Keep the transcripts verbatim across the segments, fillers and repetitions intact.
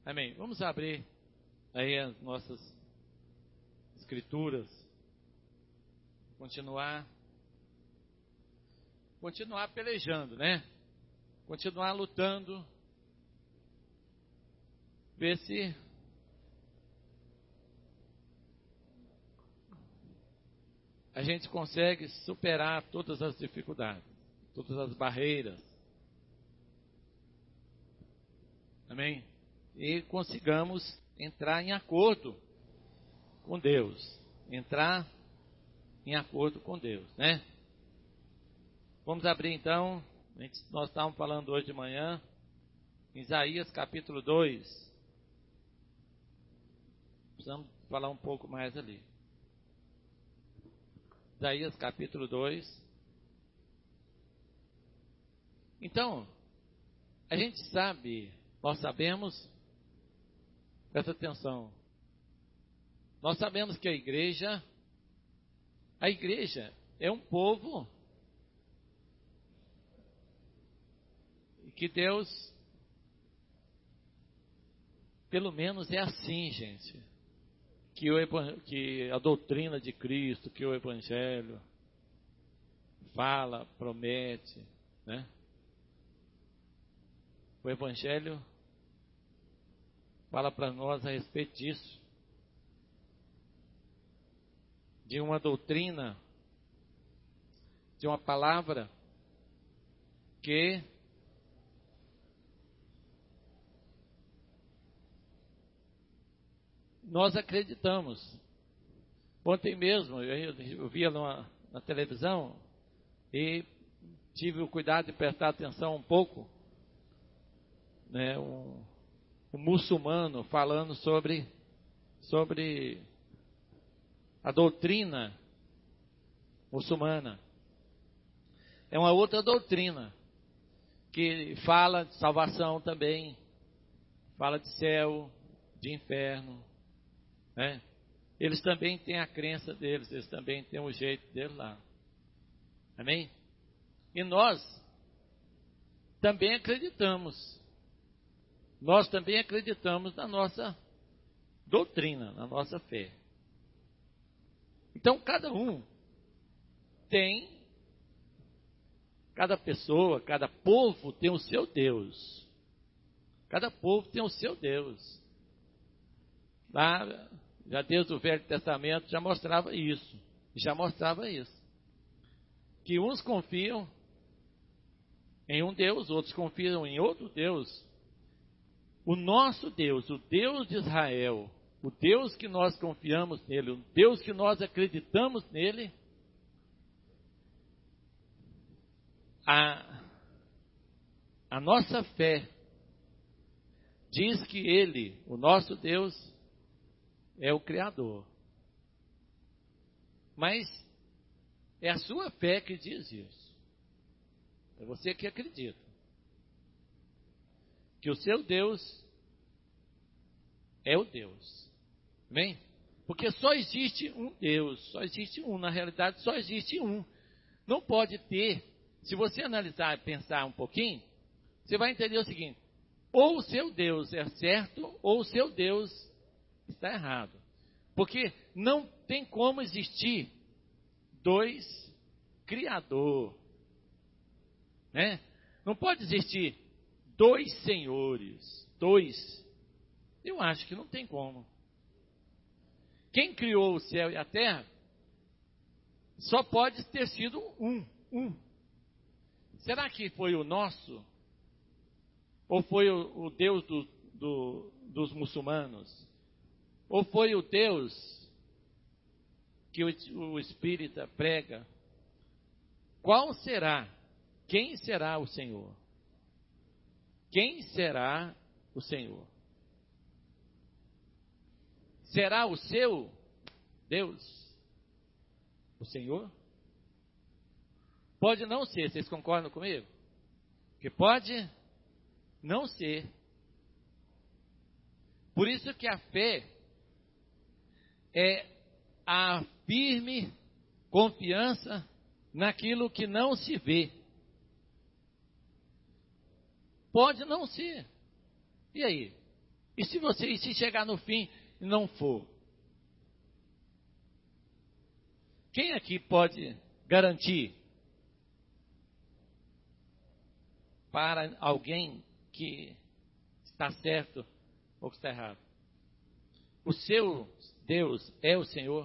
Amém. Vamos abrir aí as nossas escrituras. Continuar. Continuar pelejando, né? Continuar lutando. Ver se a gente consegue superar todas as dificuldades, todas as barreiras. Amém? E consigamos entrar em acordo com Deus. Entrar em acordo com Deus, né? Vamos abrir então, nós estávamos falando hoje de manhã, em Isaías capítulo dois. Precisamos falar um pouco mais ali. Isaías capítulo dois. Então, a gente sabe, nós sabemos, presta atenção, nós sabemos que a igreja, a igreja é um povo que Deus, pelo menos é assim, gente, que, o, que a doutrina de Cristo, que o Evangelho fala, promete, né? O Evangelho fala para nós a respeito disso, de uma doutrina, de uma palavra que nós acreditamos. Ontem mesmo, eu, eu via numa, na televisão e tive o cuidado de prestar atenção um pouco, né, um, um muçulmano falando sobre, sobre a doutrina muçulmana. É uma outra doutrina que fala de salvação também, fala de céu, de inferno, né? Eles também têm a crença deles, eles também têm o jeito deles lá. Amém? E nós também acreditamos. Nós também acreditamos na nossa doutrina, na nossa fé. Então, cada um tem, cada pessoa, cada povo tem o seu Deus. Cada povo tem o seu Deus. Lá, já desde o Velho Testamento, já mostrava isso. Já mostrava isso. Que uns confiam em um Deus, outros confiam em outro Deus. O nosso Deus, o Deus de Israel, o Deus que nós confiamos nele, o Deus que nós acreditamos nele, a, a nossa fé diz que ele, o nosso Deus, é o Criador. Mas é a sua fé que diz isso. É você que acredita que o seu Deus é o Deus. Amém? Porque só existe um Deus, só existe um, na realidade só existe um. Não pode ter, se você analisar e pensar um pouquinho, você vai entender o seguinte: ou o seu Deus é certo, ou o seu Deus está errado. Porque não tem como existir dois criadores, né? Não pode existir dois senhores, dois. Eu acho que não tem como. Quem criou o céu e a terra só pode ter sido um, um. Será que foi o nosso? Ou foi o, o Deus do, do, dos muçulmanos? Ou foi o Deus que o, o espírita prega? Qual será? Quem será o Senhor? Quem será o Senhor? Será o seu Deus o Senhor? Pode não ser, vocês concordam comigo? Que pode não ser. Por isso que a fé é a firme confiança naquilo que não se vê. Pode não ser. E aí? E se você e se chegar no fim e não for? Quem aqui pode garantir para alguém que está certo ou que está errado? O seu Deus é o Senhor?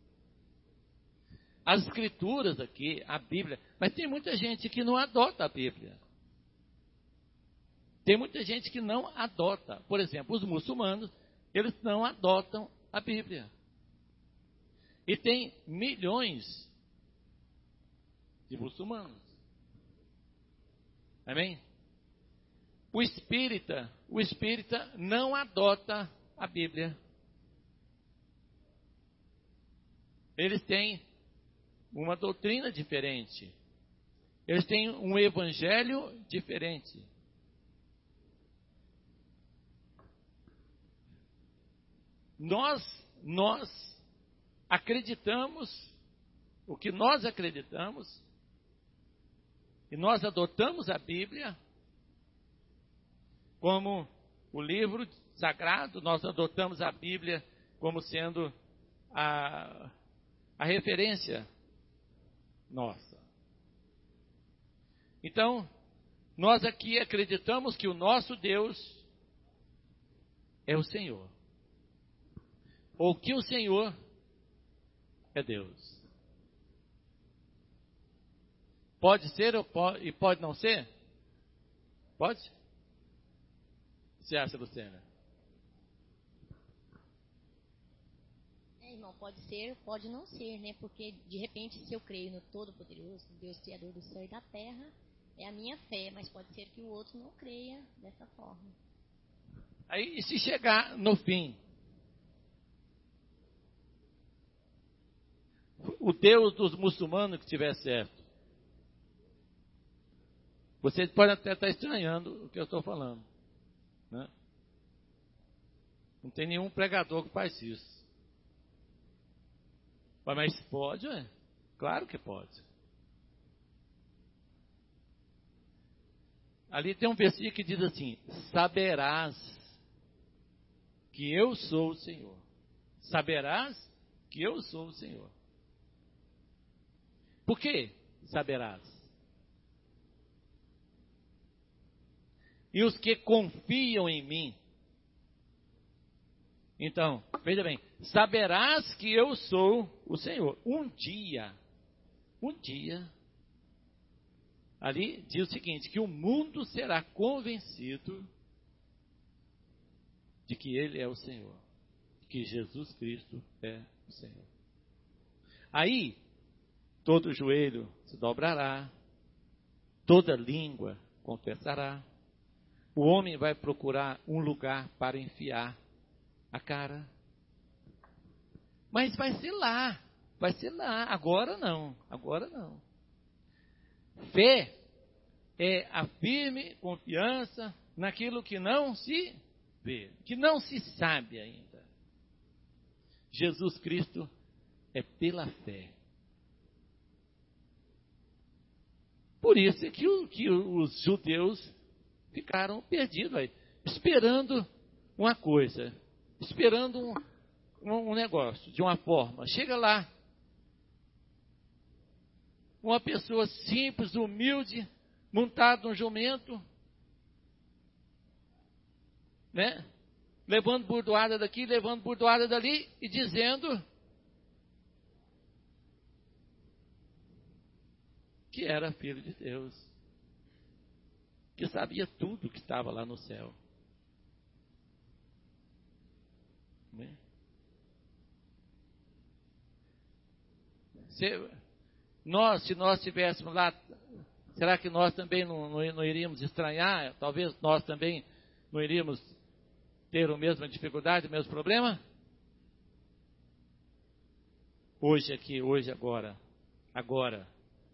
As escrituras aqui, a Bíblia, mas tem muita gente que não adota a Bíblia. Tem muita gente que não adota. Por exemplo, os muçulmanos, eles não adotam a Bíblia. E tem milhões de muçulmanos. Amém? O espírita, o espírita não adota a Bíblia. Eles têm uma doutrina diferente. Eles têm um evangelho diferente. Nós, nós acreditamos o que nós acreditamos e nós adotamos a Bíblia como o livro sagrado, nós adotamos a Bíblia como sendo a, a referência nossa. Então, nós aqui acreditamos que o nosso Deus é o Senhor. Ou que o Senhor é Deus. Pode ser ou pode, e pode não ser? Pode? O que você acha, Luciana? É, irmão, pode ser, pode não ser, né? Porque, de repente, se eu creio no Todo-Poderoso, Deus Criador do céu e da terra, é a minha fé, mas pode ser que o outro não creia dessa forma. Aí, e se chegar no fim, o Deus dos muçulmanos que estiver certo, vocês podem até estar estranhando o que eu estou falando, né? Não tem nenhum pregador que faz isso. Mas pode, ué? Claro que pode. Ali tem um versículo que diz assim: saberás que eu sou o Senhor. Saberás que eu sou o Senhor. Por que saberás? E os que confiam em mim. Então, veja bem, saberás que eu sou o Senhor. Um dia, um dia, ali diz o seguinte, que o mundo será convencido de que Ele é o Senhor, que Jesus Cristo é o Senhor. Aí, todo joelho se dobrará, toda língua confessará, o homem vai procurar um lugar para enfiar a cara. Mas vai ser lá, vai ser lá, agora não, agora não. Fé é a firme confiança naquilo que não se vê, que não se sabe ainda. Jesus Cristo é pela fé. Por isso é que, o, que os judeus ficaram perdidos aí, esperando uma coisa, esperando um, um, um negócio, de uma forma. Chega lá, uma pessoa simples, humilde, montada num jumento, né? Levando burdoada daqui, levando burdoada dali, e dizendo que era filho de Deus, que sabia tudo que estava lá no céu. Né? Se nós, se nós estivéssemos lá, será que nós também não, não, não iríamos estranhar? Talvez nós também não iríamos ter a mesma dificuldade, o mesmo problema? Hoje aqui, hoje agora, agora,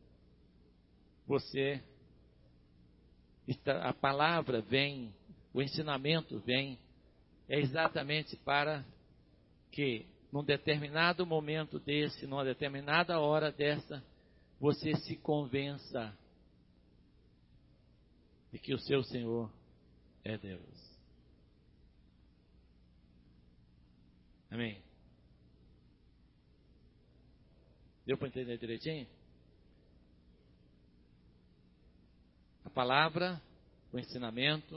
você, está, a palavra vem, o ensinamento vem, é exatamente para que, num determinado momento desse, numa determinada hora dessa, você se convença de que o seu Senhor é Deus. Amém? Deu para entender direitinho? A palavra, o ensinamento,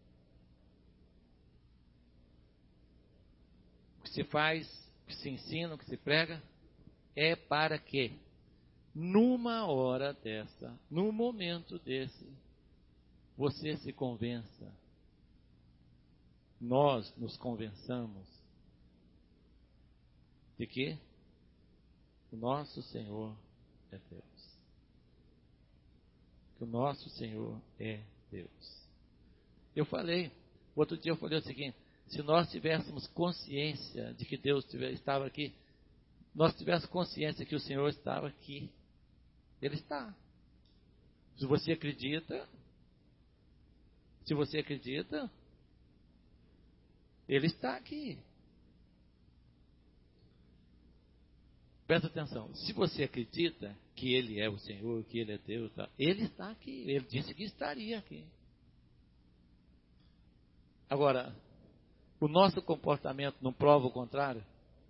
o que se faz, o que se ensina, o que se prega, é para que, numa hora dessa, num momento desse, você se convença, nós nos convençamos de que o nosso Senhor é Deus. Que o nosso Senhor é Deus. Eu falei, outro dia eu falei o seguinte: se nós tivéssemos consciência de que Deus estava aqui, nós tivéssemos consciência que o Senhor estava aqui, Ele está. Se você acredita, se você acredita, Ele está aqui. Presta atenção, se você acredita que Ele é o Senhor, que Ele é Deus, tá? Ele está aqui, Ele disse que estaria aqui. Agora, o nosso comportamento não prova o contrário?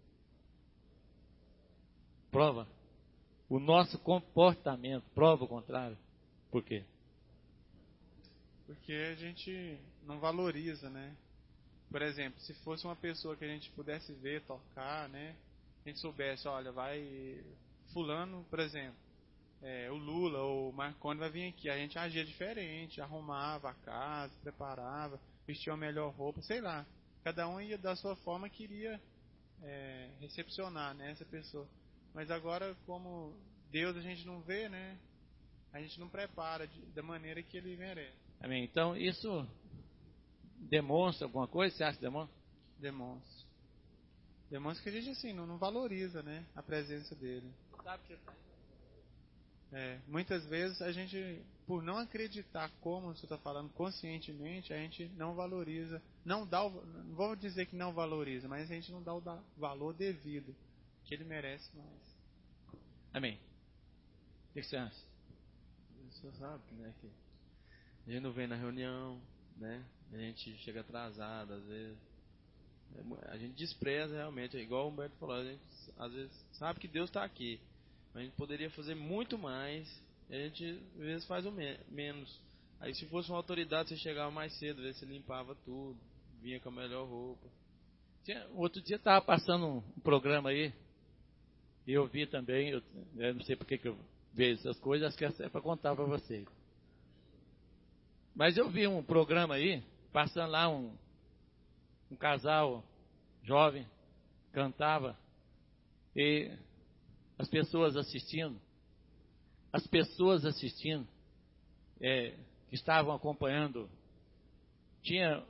Prova. O nosso comportamento prova o contrário. Por quê? Porque a gente não valoriza, né? Por exemplo, se fosse uma pessoa que a gente pudesse ver, tocar, né? A gente soubesse, olha, vai fulano, por exemplo, é, o Lula ou o Marconi vai vir aqui, a gente agia diferente, arrumava a casa, preparava, vestia a melhor roupa, sei lá. Cada um ia da sua forma, queria é, recepcionar, né, essa pessoa. Mas agora, como Deus a gente não vê, né? A gente não prepara de, da maneira que Ele merece. Amém. Então, isso demonstra alguma coisa? Você acha que demonstra? Demonstra. Demonstra que a gente, assim, não, não valoriza, né, a presença dEle. Sabe que... É, muitas vezes a gente, por não acreditar como você está falando conscientemente, a gente não valoriza, não dá, o, não vou dizer que não valoriza, mas a gente não dá o da, valor devido, que Ele merece mais. Amém. O que você acha? Você sabe, né, que a gente não vem na reunião, né? A gente chega atrasado, às vezes. A gente despreza realmente, igual o Humberto falou, a gente às vezes sabe que Deus está aqui, mas a gente poderia fazer muito mais, e a gente às vezes faz o me menos. Aí se fosse uma autoridade, você chegava mais cedo, às vezes você limpava tudo, vinha com a melhor roupa. Tinha, outro dia estava passando um programa aí, e eu vi também, eu, eu não sei porque que eu vejo essas coisas, acho que é para contar para vocês. Mas eu vi um programa aí, passando lá um, um casal jovem, cantava, e as pessoas assistindo, as pessoas assistindo, é, que estavam acompanhando, tinha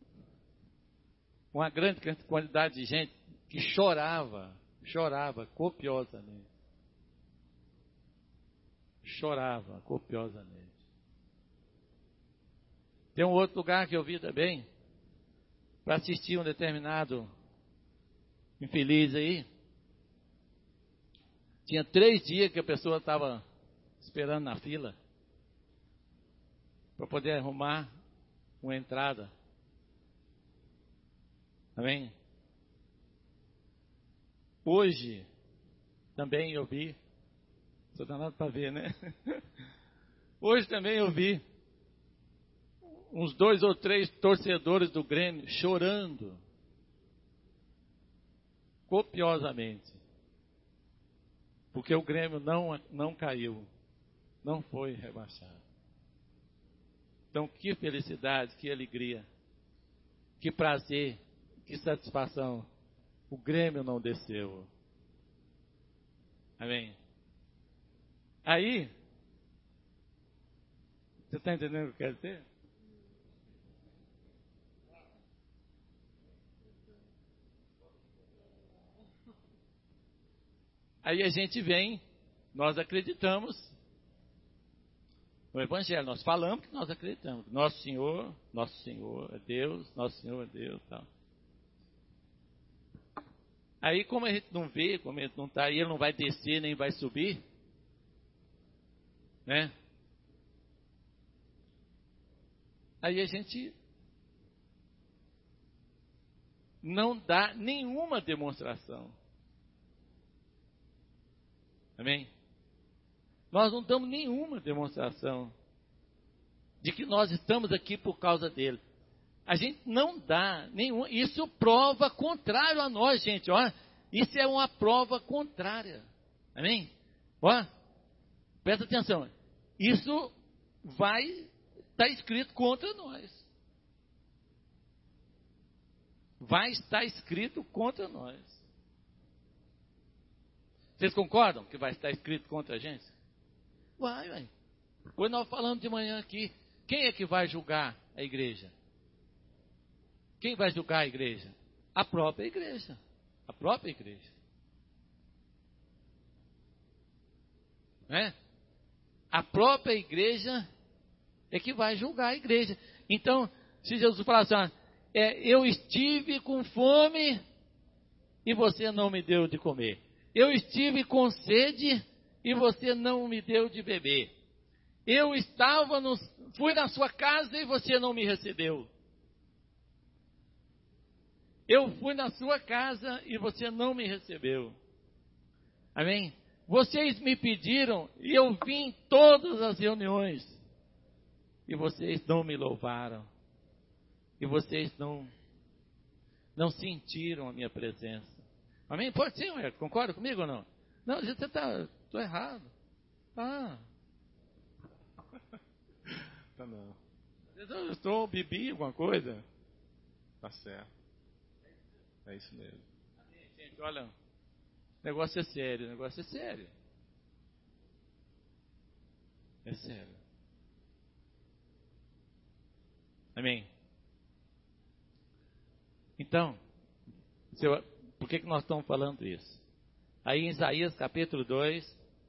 uma grande quantidade de gente que chorava, chorava copiosamente. Chorava copiosamente. Tem um outro lugar que eu vi também, para assistir um determinado infeliz aí. Tinha três dias que a pessoa estava esperando na fila para poder arrumar uma entrada. Amém? Hoje, também eu vi, só dá nada para ver, né? Hoje também eu vi uns dois ou três torcedores do Grêmio chorando copiosamente, porque o Grêmio não, não caiu, não foi rebaixado. Então, que felicidade, que alegria, que prazer, que satisfação. O Grêmio não desceu. Amém? Aí, você está entendendo o que eu quero dizer? Aí a gente vem, nós acreditamos no Evangelho, nós falamos que nós acreditamos. Nosso Senhor, nosso Senhor é Deus, nosso Senhor é Deus, tal. Aí como a gente não vê, como a gente não está aí, ele não vai descer nem vai subir, né? Aí a gente não dá nenhuma demonstração. Amém? Nós não damos nenhuma demonstração de que nós estamos aqui por causa dele. A gente não dá nenhum. Isso prova contrário a nós, gente. Ó, isso é uma prova contrária. Amém? Ó, presta atenção. Isso vai estar escrito contra nós. Vai estar escrito contra nós. Vocês concordam que vai estar escrito contra a gente? Vai, vai. Quando nós falamos de manhã aqui, quem é que vai julgar a igreja? Quem vai julgar a igreja? A própria igreja. A própria igreja. Não é? A própria igreja é que vai julgar a igreja. Então, se Jesus falar assim, ó, é, eu estive com fome e você não me deu de comer. Eu estive com sede e você não me deu de beber. Eu estava no, fui na sua casa e você não me recebeu. Eu fui na sua casa e você não me recebeu. Amém? Vocês me pediram e eu vim em todas as reuniões. E vocês não me louvaram. E vocês não, não sentiram a minha presença. Amém? Pode ser, Humberto. Concorda comigo ou não? Não, você está tô errado. Ah. Tá não. Eu estou, bebi alguma coisa. Tá certo. É isso mesmo. Amém, gente, olha, o negócio é sério, o negócio é sério. É sério. Amém? Então, eu, por que, que nós estamos falando isso? Aí em Isaías capítulo dois,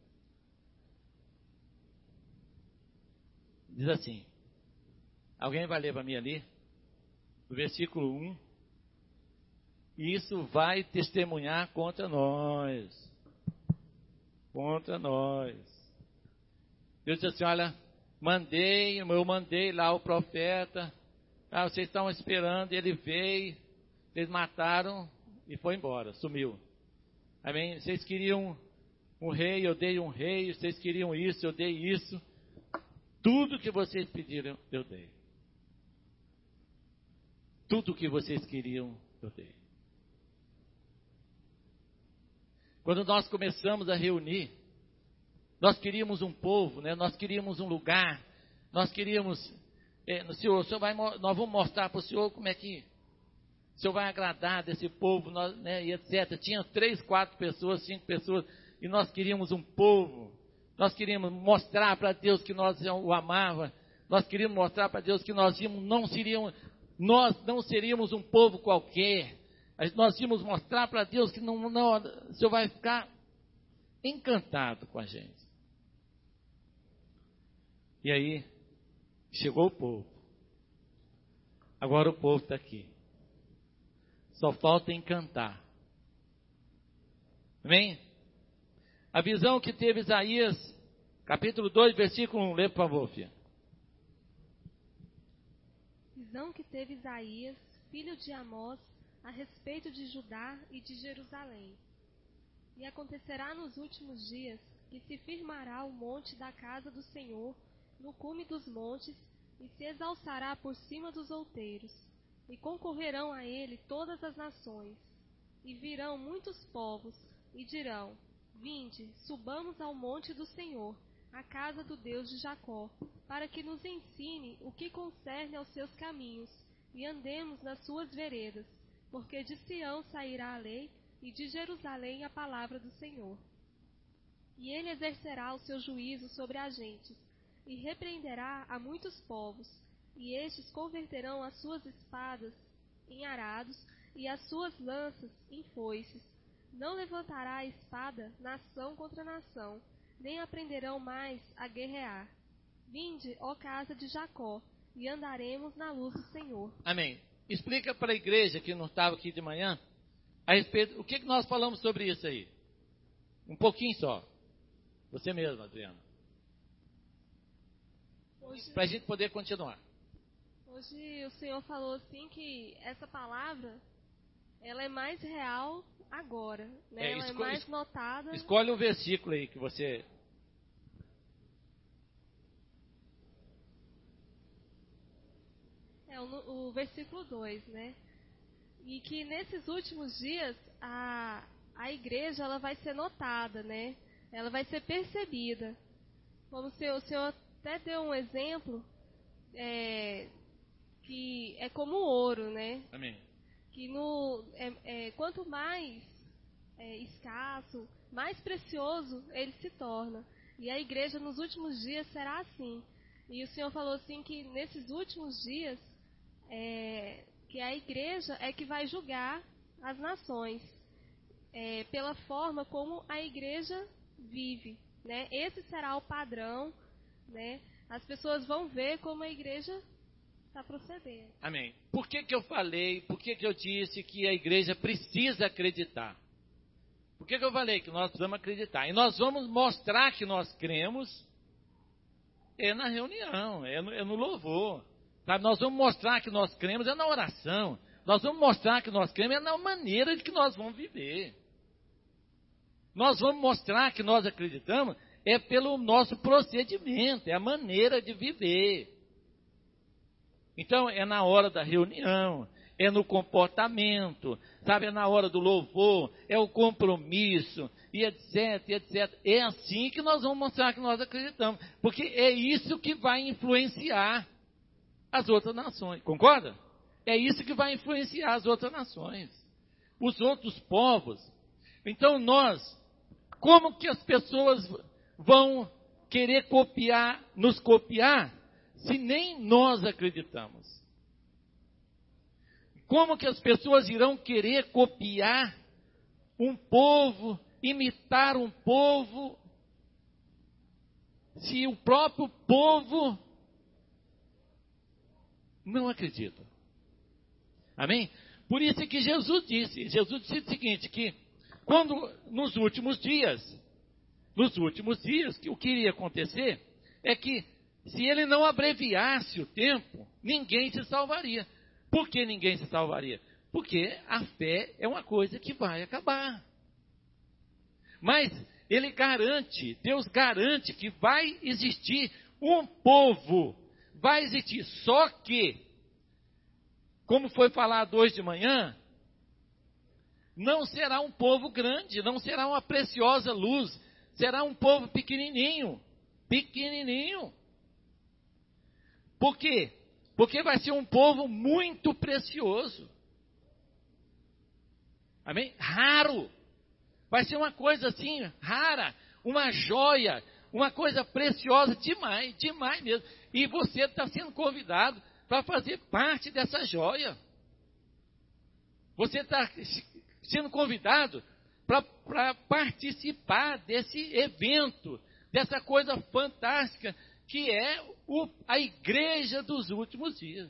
diz assim, alguém vai ler para mim ali, no versículo um, e isso vai testemunhar contra nós, contra nós. Deus disse assim, olha, mandei, eu mandei lá o profeta, ah, vocês estavam esperando, ele veio, eles mataram e foi embora, sumiu. Amém? Vocês queriam um rei, eu dei um rei, vocês queriam isso, eu dei isso. Tudo que vocês pediram, eu dei. Tudo que vocês queriam, eu dei. Quando nós começamos a reunir, nós queríamos um povo, né? Nós queríamos um lugar, nós queríamos, é, no Senhor, o Senhor vai, nós vamos mostrar para o Senhor como é que o Senhor vai agradar desse povo, nós, né, e etcétera. Tinha três, quatro pessoas, cinco pessoas, e nós queríamos um povo, nós queríamos mostrar para Deus que nós o amava, nós queríamos mostrar para Deus que nós não seríamos, nós não seríamos um povo qualquer, nós íamos mostrar para Deus que não, não, o Senhor vai ficar encantado com a gente. E aí, chegou o povo. Agora o povo está aqui. Só falta encantar. Amém? A visão que teve Isaías, capítulo dois, versículo um. Lê, por favor, filha. Visão que teve Isaías, filho de Amós, a respeito de Judá e de Jerusalém. E acontecerá nos últimos dias que se firmará o monte da casa do Senhor no cume dos montes e se exalçará por cima dos outeiros. E concorrerão a ele todas as nações. E virão muitos povos e dirão, vinde, subamos ao monte do Senhor, a casa do Deus de Jacó, para que nos ensine o que concerne aos seus caminhos, e andemos nas suas veredas, porque de Sião sairá a lei, e de Jerusalém a palavra do Senhor. E ele exercerá o seu juízo sobre as gentes, e repreenderá a muitos povos, e estes converterão as suas espadas em arados, e as suas lanças em foices. Não levantará a espada nação contra nação, nem aprenderão mais a guerrear. Vinde, ó casa de Jacó, e andaremos na luz do Senhor. Amém. Explica para a igreja que não estava aqui de manhã, a respeito, o que, que nós falamos sobre isso aí? Um pouquinho só. Você mesmo, Adriana. Para a gente poder continuar. Hoje o Senhor falou assim que essa palavra ela é mais real agora, né? É, ela esco- é mais notada. Escolhe um versículo aí que você... É o, o versículo dois, né? E que nesses últimos dias a, a igreja ela vai ser notada, né? Ela vai ser percebida. Como se o Senhor até deu um exemplo, é, que é como o ouro, né? Amém. Que no, é, é, quanto mais é, escasso, mais precioso ele se torna. E a igreja nos últimos dias será assim. E o Senhor falou assim que nesses últimos dias, é, que a igreja é que vai julgar as nações, é, pela forma como a igreja vive, né? Esse será o padrão, né? As pessoas vão ver como a igreja está procedendo. Amém. Por que que eu falei, por que que eu disse que a igreja precisa acreditar? Por que que eu falei que nós precisamos acreditar? E nós vamos mostrar que nós cremos é na reunião, é no, é no louvor. Sabe? Nós vamos mostrar que nós cremos é na oração. Nós vamos mostrar que nós cremos é na maneira de que nós vamos viver. Nós vamos mostrar que nós acreditamos é pelo nosso procedimento, é a maneira de viver. Então, é na hora da reunião, é no comportamento, sabe? É na hora do louvor, é o compromisso, e etc, etc. É assim que nós vamos mostrar que nós acreditamos, porque é isso que vai influenciar as outras nações, concorda? É isso que vai influenciar as outras nações, os outros povos. Então, nós, como que as pessoas vão querer copiar, nos copiar, se nem nós acreditamos? Como que as pessoas irão querer copiar um povo, imitar um povo, se o próprio povo não acredita? Amém? Por isso é que Jesus disse, Jesus disse o seguinte, que quando nos últimos dias, nos últimos dias, que o que iria acontecer é que se ele não abreviasse o tempo, ninguém se salvaria. Por que ninguém se salvaria? Porque a fé é uma coisa que vai acabar. Mas ele garante, Deus garante que vai existir um povo, vai existir. Só que, como foi falado hoje de manhã, não será um povo grande, não será uma preciosa luz, será um povo pequenininho, pequenininho. Por quê? Porque vai ser um povo muito precioso. Amém? Raro. Vai ser uma coisa assim, rara, uma joia, uma coisa preciosa demais, demais mesmo. E você está sendo convidado para fazer parte dessa joia. Você está sendo convidado para participar desse evento, dessa coisa fantástica que é o, a igreja dos últimos dias.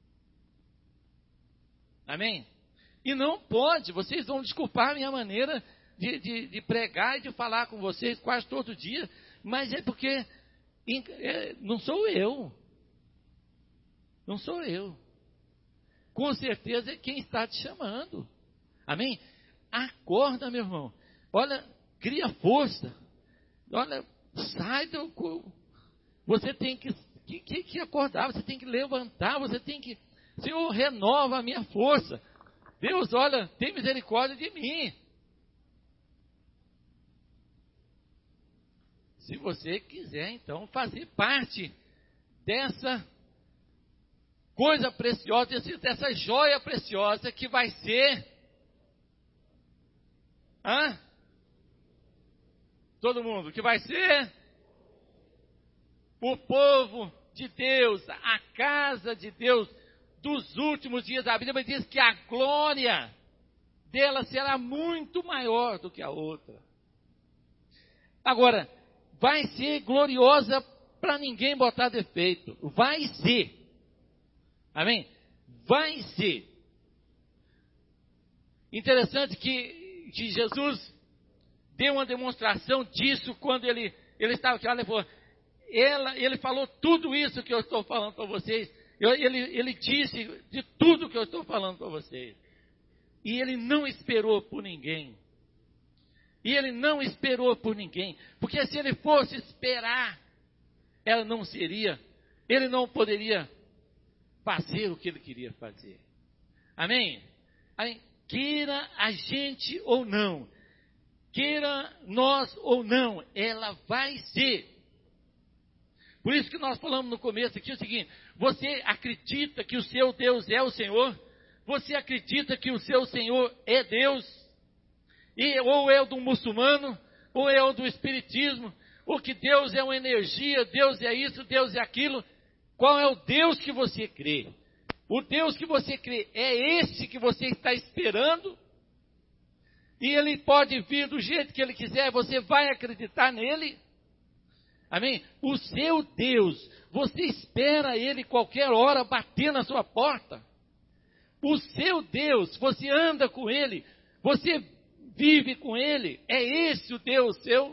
Amém? E não pode, vocês vão desculpar a minha maneira de, de, de pregar e de falar com vocês quase todo dia, mas é porque é, não sou eu. Não sou eu. Com certeza é quem está te chamando. Amém? Acorda, meu irmão. Olha, cria força. Olha, sai do... Você tem que, que, que acordar, você tem que levantar, você tem que... Senhor, renova a minha força. Deus, olha, tem misericórdia de mim. Se você quiser, então, fazer parte dessa coisa preciosa, dessa joia preciosa que vai ser... Hã? Todo mundo, que vai ser... o povo de Deus, a casa de Deus, dos últimos dias. A Bíblia diz que a glória dela será muito maior do que a outra. Agora, vai ser gloriosa para ninguém botar defeito. Vai ser. Amém? Vai ser. Interessante que, que Jesus deu uma demonstração disso quando ele, ele estava aqui. Olha, ele falou... Ela, ele falou tudo isso que eu estou falando para vocês. Eu, ele, ele disse de tudo que eu estou falando para vocês. E ele não esperou por ninguém. E ele não esperou por ninguém. Porque se ele fosse esperar, ela não seria, ele não poderia fazer o que ele queria fazer. Amém? Amém? Queira a gente ou não, queira nós ou não, ela vai ser. Por isso que nós falamos no começo aqui o seguinte: você acredita que o seu Deus é o Senhor? Você acredita que o seu Senhor é Deus? E, ou é o do muçulmano, ou é o do espiritismo, ou que Deus é uma energia, Deus é isso, Deus é aquilo. Qual é o Deus que você crê? O Deus que você crê é esse que você está esperando? E ele pode vir do jeito que ele quiser, você vai acreditar nele? Amém? O seu Deus, você espera ele qualquer hora bater na sua porta? O seu Deus, você anda com ele, você vive com ele, é esse o Deus seu?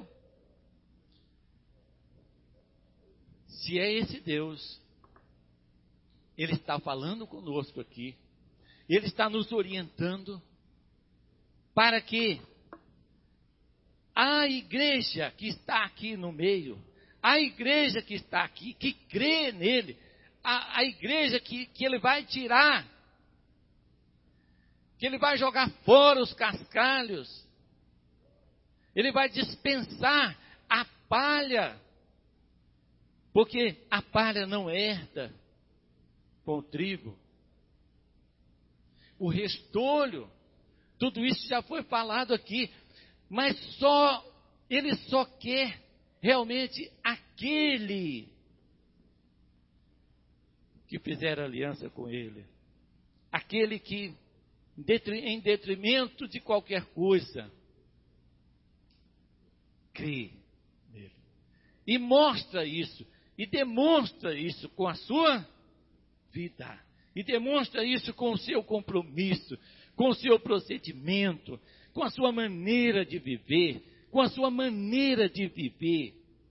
Se é esse Deus, ele está falando conosco aqui, ele está nos orientando para que a igreja que está aqui no meio, a igreja que está aqui, que crê nele, a, a igreja que, que ele vai tirar, que ele vai jogar fora os cascalhos, ele vai dispensar a palha, porque a palha não herda com o trigo. O restolho, tudo isso já foi falado aqui, mas só, ele só quer realmente aquele que fizer aliança com ele, aquele que, em detrimento de qualquer coisa, crê nele, e mostra isso, e demonstra isso com a sua vida, e demonstra isso com o seu compromisso, com o seu procedimento, com a sua maneira de viver, com a sua maneira de viver.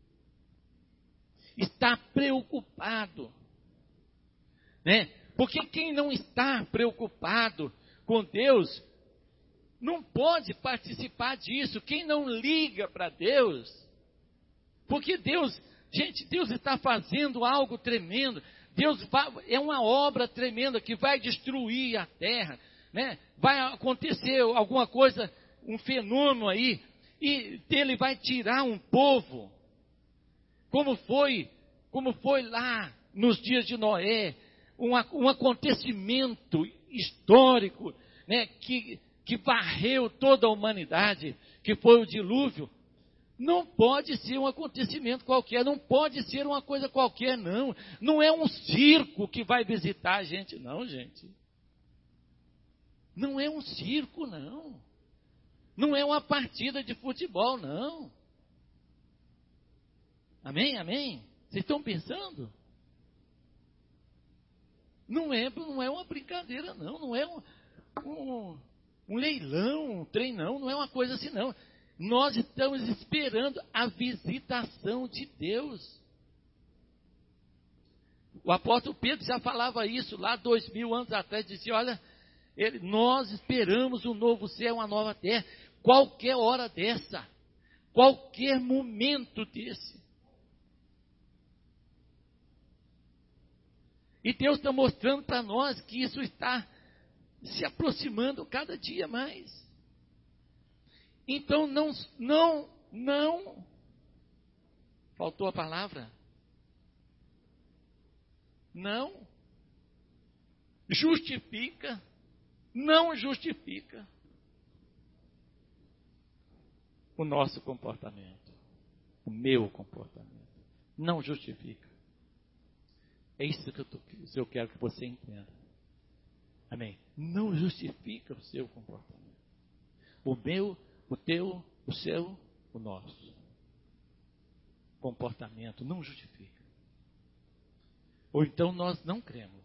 Está preocupado, né? Porque quem não está preocupado com Deus, não pode participar disso. Quem não liga para Deus, porque Deus, gente, Deus está fazendo algo tremendo. Deus vai, é uma obra tremenda que vai destruir a terra, né? Vai acontecer alguma coisa, um fenômeno aí, e ele vai tirar um povo, como foi, como foi lá nos dias de Noé, um, um acontecimento histórico, né, que, que varreu toda a humanidade, que foi o dilúvio. Não pode ser um acontecimento qualquer, não pode ser uma coisa qualquer, não. Não é um circo que vai visitar a gente, não, gente. Não é um circo, não. Não é uma partida de futebol, não. Amém, amém? Vocês estão pensando? Não é, não é uma brincadeira, não. Não é um, um, um leilão, um trem, não. Não é uma coisa assim, não. Nós estamos esperando a visitação de Deus. O apóstolo Pedro já falava isso lá dois mil anos atrás. Disse, olha, ele, nós esperamos um novo céu, uma nova terra. Qualquer hora dessa. Qualquer momento desse. E Deus está mostrando para nós que isso está se aproximando cada dia mais. Então, não, não, não, faltou a palavra, não, justifica, não justifica o nosso comportamento, o meu comportamento, não justifica. É isso que eu, tô, que eu quero que você entenda. Amém? Não justifica o seu comportamento. O meu, o teu, o seu, o nosso comportamento não justifica. Ou então nós não cremos.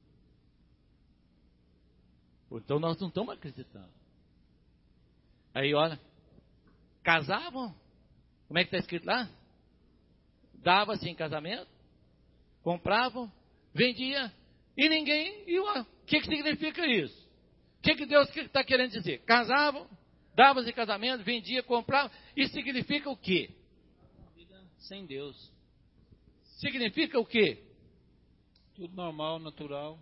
Ou então nós não estamos acreditando. Aí olha, casavam, como é que está escrito lá? Dava-se em casamento, compravam, vendia, e ninguém, e o que, que significa isso? O que, que Deus está querendo dizer? Casavam, davam-se em casamento, vendiam, compravam. Isso significa o quê? Vida sem Deus. Significa o quê? Tudo normal, natural.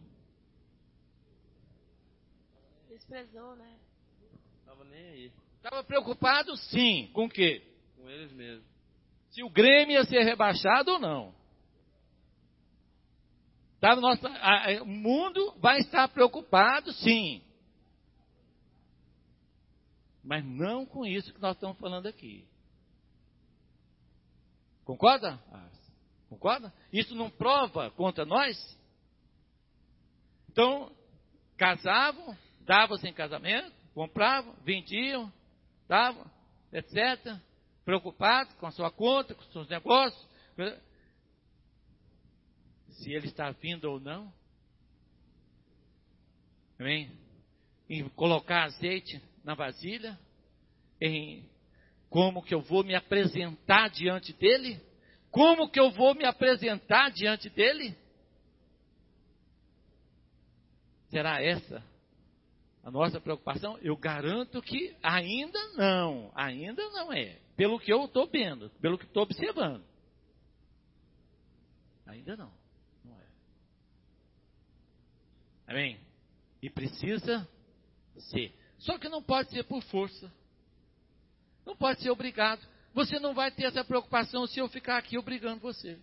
Desprezou, né? Tava nem aí. Estava preocupado, sim. Com o quê? Com eles mesmos. Se o Grêmio ia ser rebaixado ou não. Tá, nossa, a, a, o mundo vai estar preocupado, sim. Mas não com isso que nós estamos falando aqui. Concorda? Ah, concorda? Isso não prova contra nós? Então, casavam, davam-se em casamento, compravam, vendiam, davam, etcétera. Preocupados com a sua conta, com os seus negócios. Se ele está vindo ou não. Amém? Em colocar azeite na vasilha. Em como que eu vou me apresentar diante dele. Como que eu vou me apresentar diante dele? Será essa a nossa preocupação? Eu garanto que ainda não. Ainda não é. Pelo que eu estou vendo. Pelo que estou observando. Ainda não. Não é. Amém? E precisa ser. Só que não pode ser por força. Não pode ser obrigado. Você não vai ter essa preocupação se eu ficar aqui obrigando você.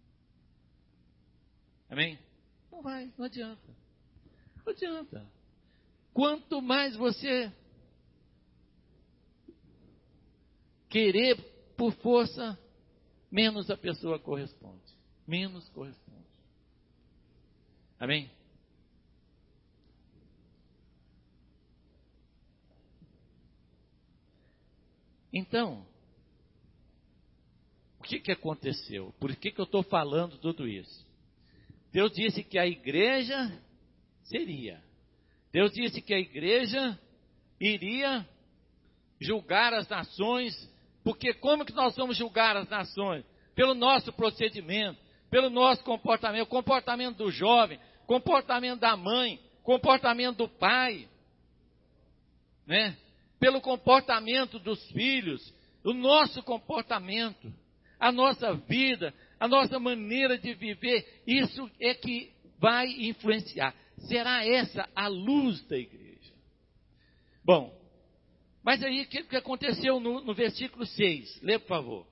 Amém? Não vai, não adianta. Não adianta. Quanto mais você querer por força, menos a pessoa corresponde. Menos corresponde. Amém? Então, o que, que aconteceu? Por que, que eu estou falando tudo isso? Deus disse que a igreja seria. Deus disse que a igreja iria julgar as nações, porque como que nós vamos julgar as nações? Pelo nosso procedimento, pelo nosso comportamento, comportamento do jovem, comportamento da mãe, comportamento do pai, né? Pelo comportamento dos filhos, o nosso comportamento, a nossa vida, a nossa maneira de viver, isso é que vai influenciar. Será essa a luz da igreja? Bom, mas aí o que, que aconteceu no, no versículo seis? Lê, por favor.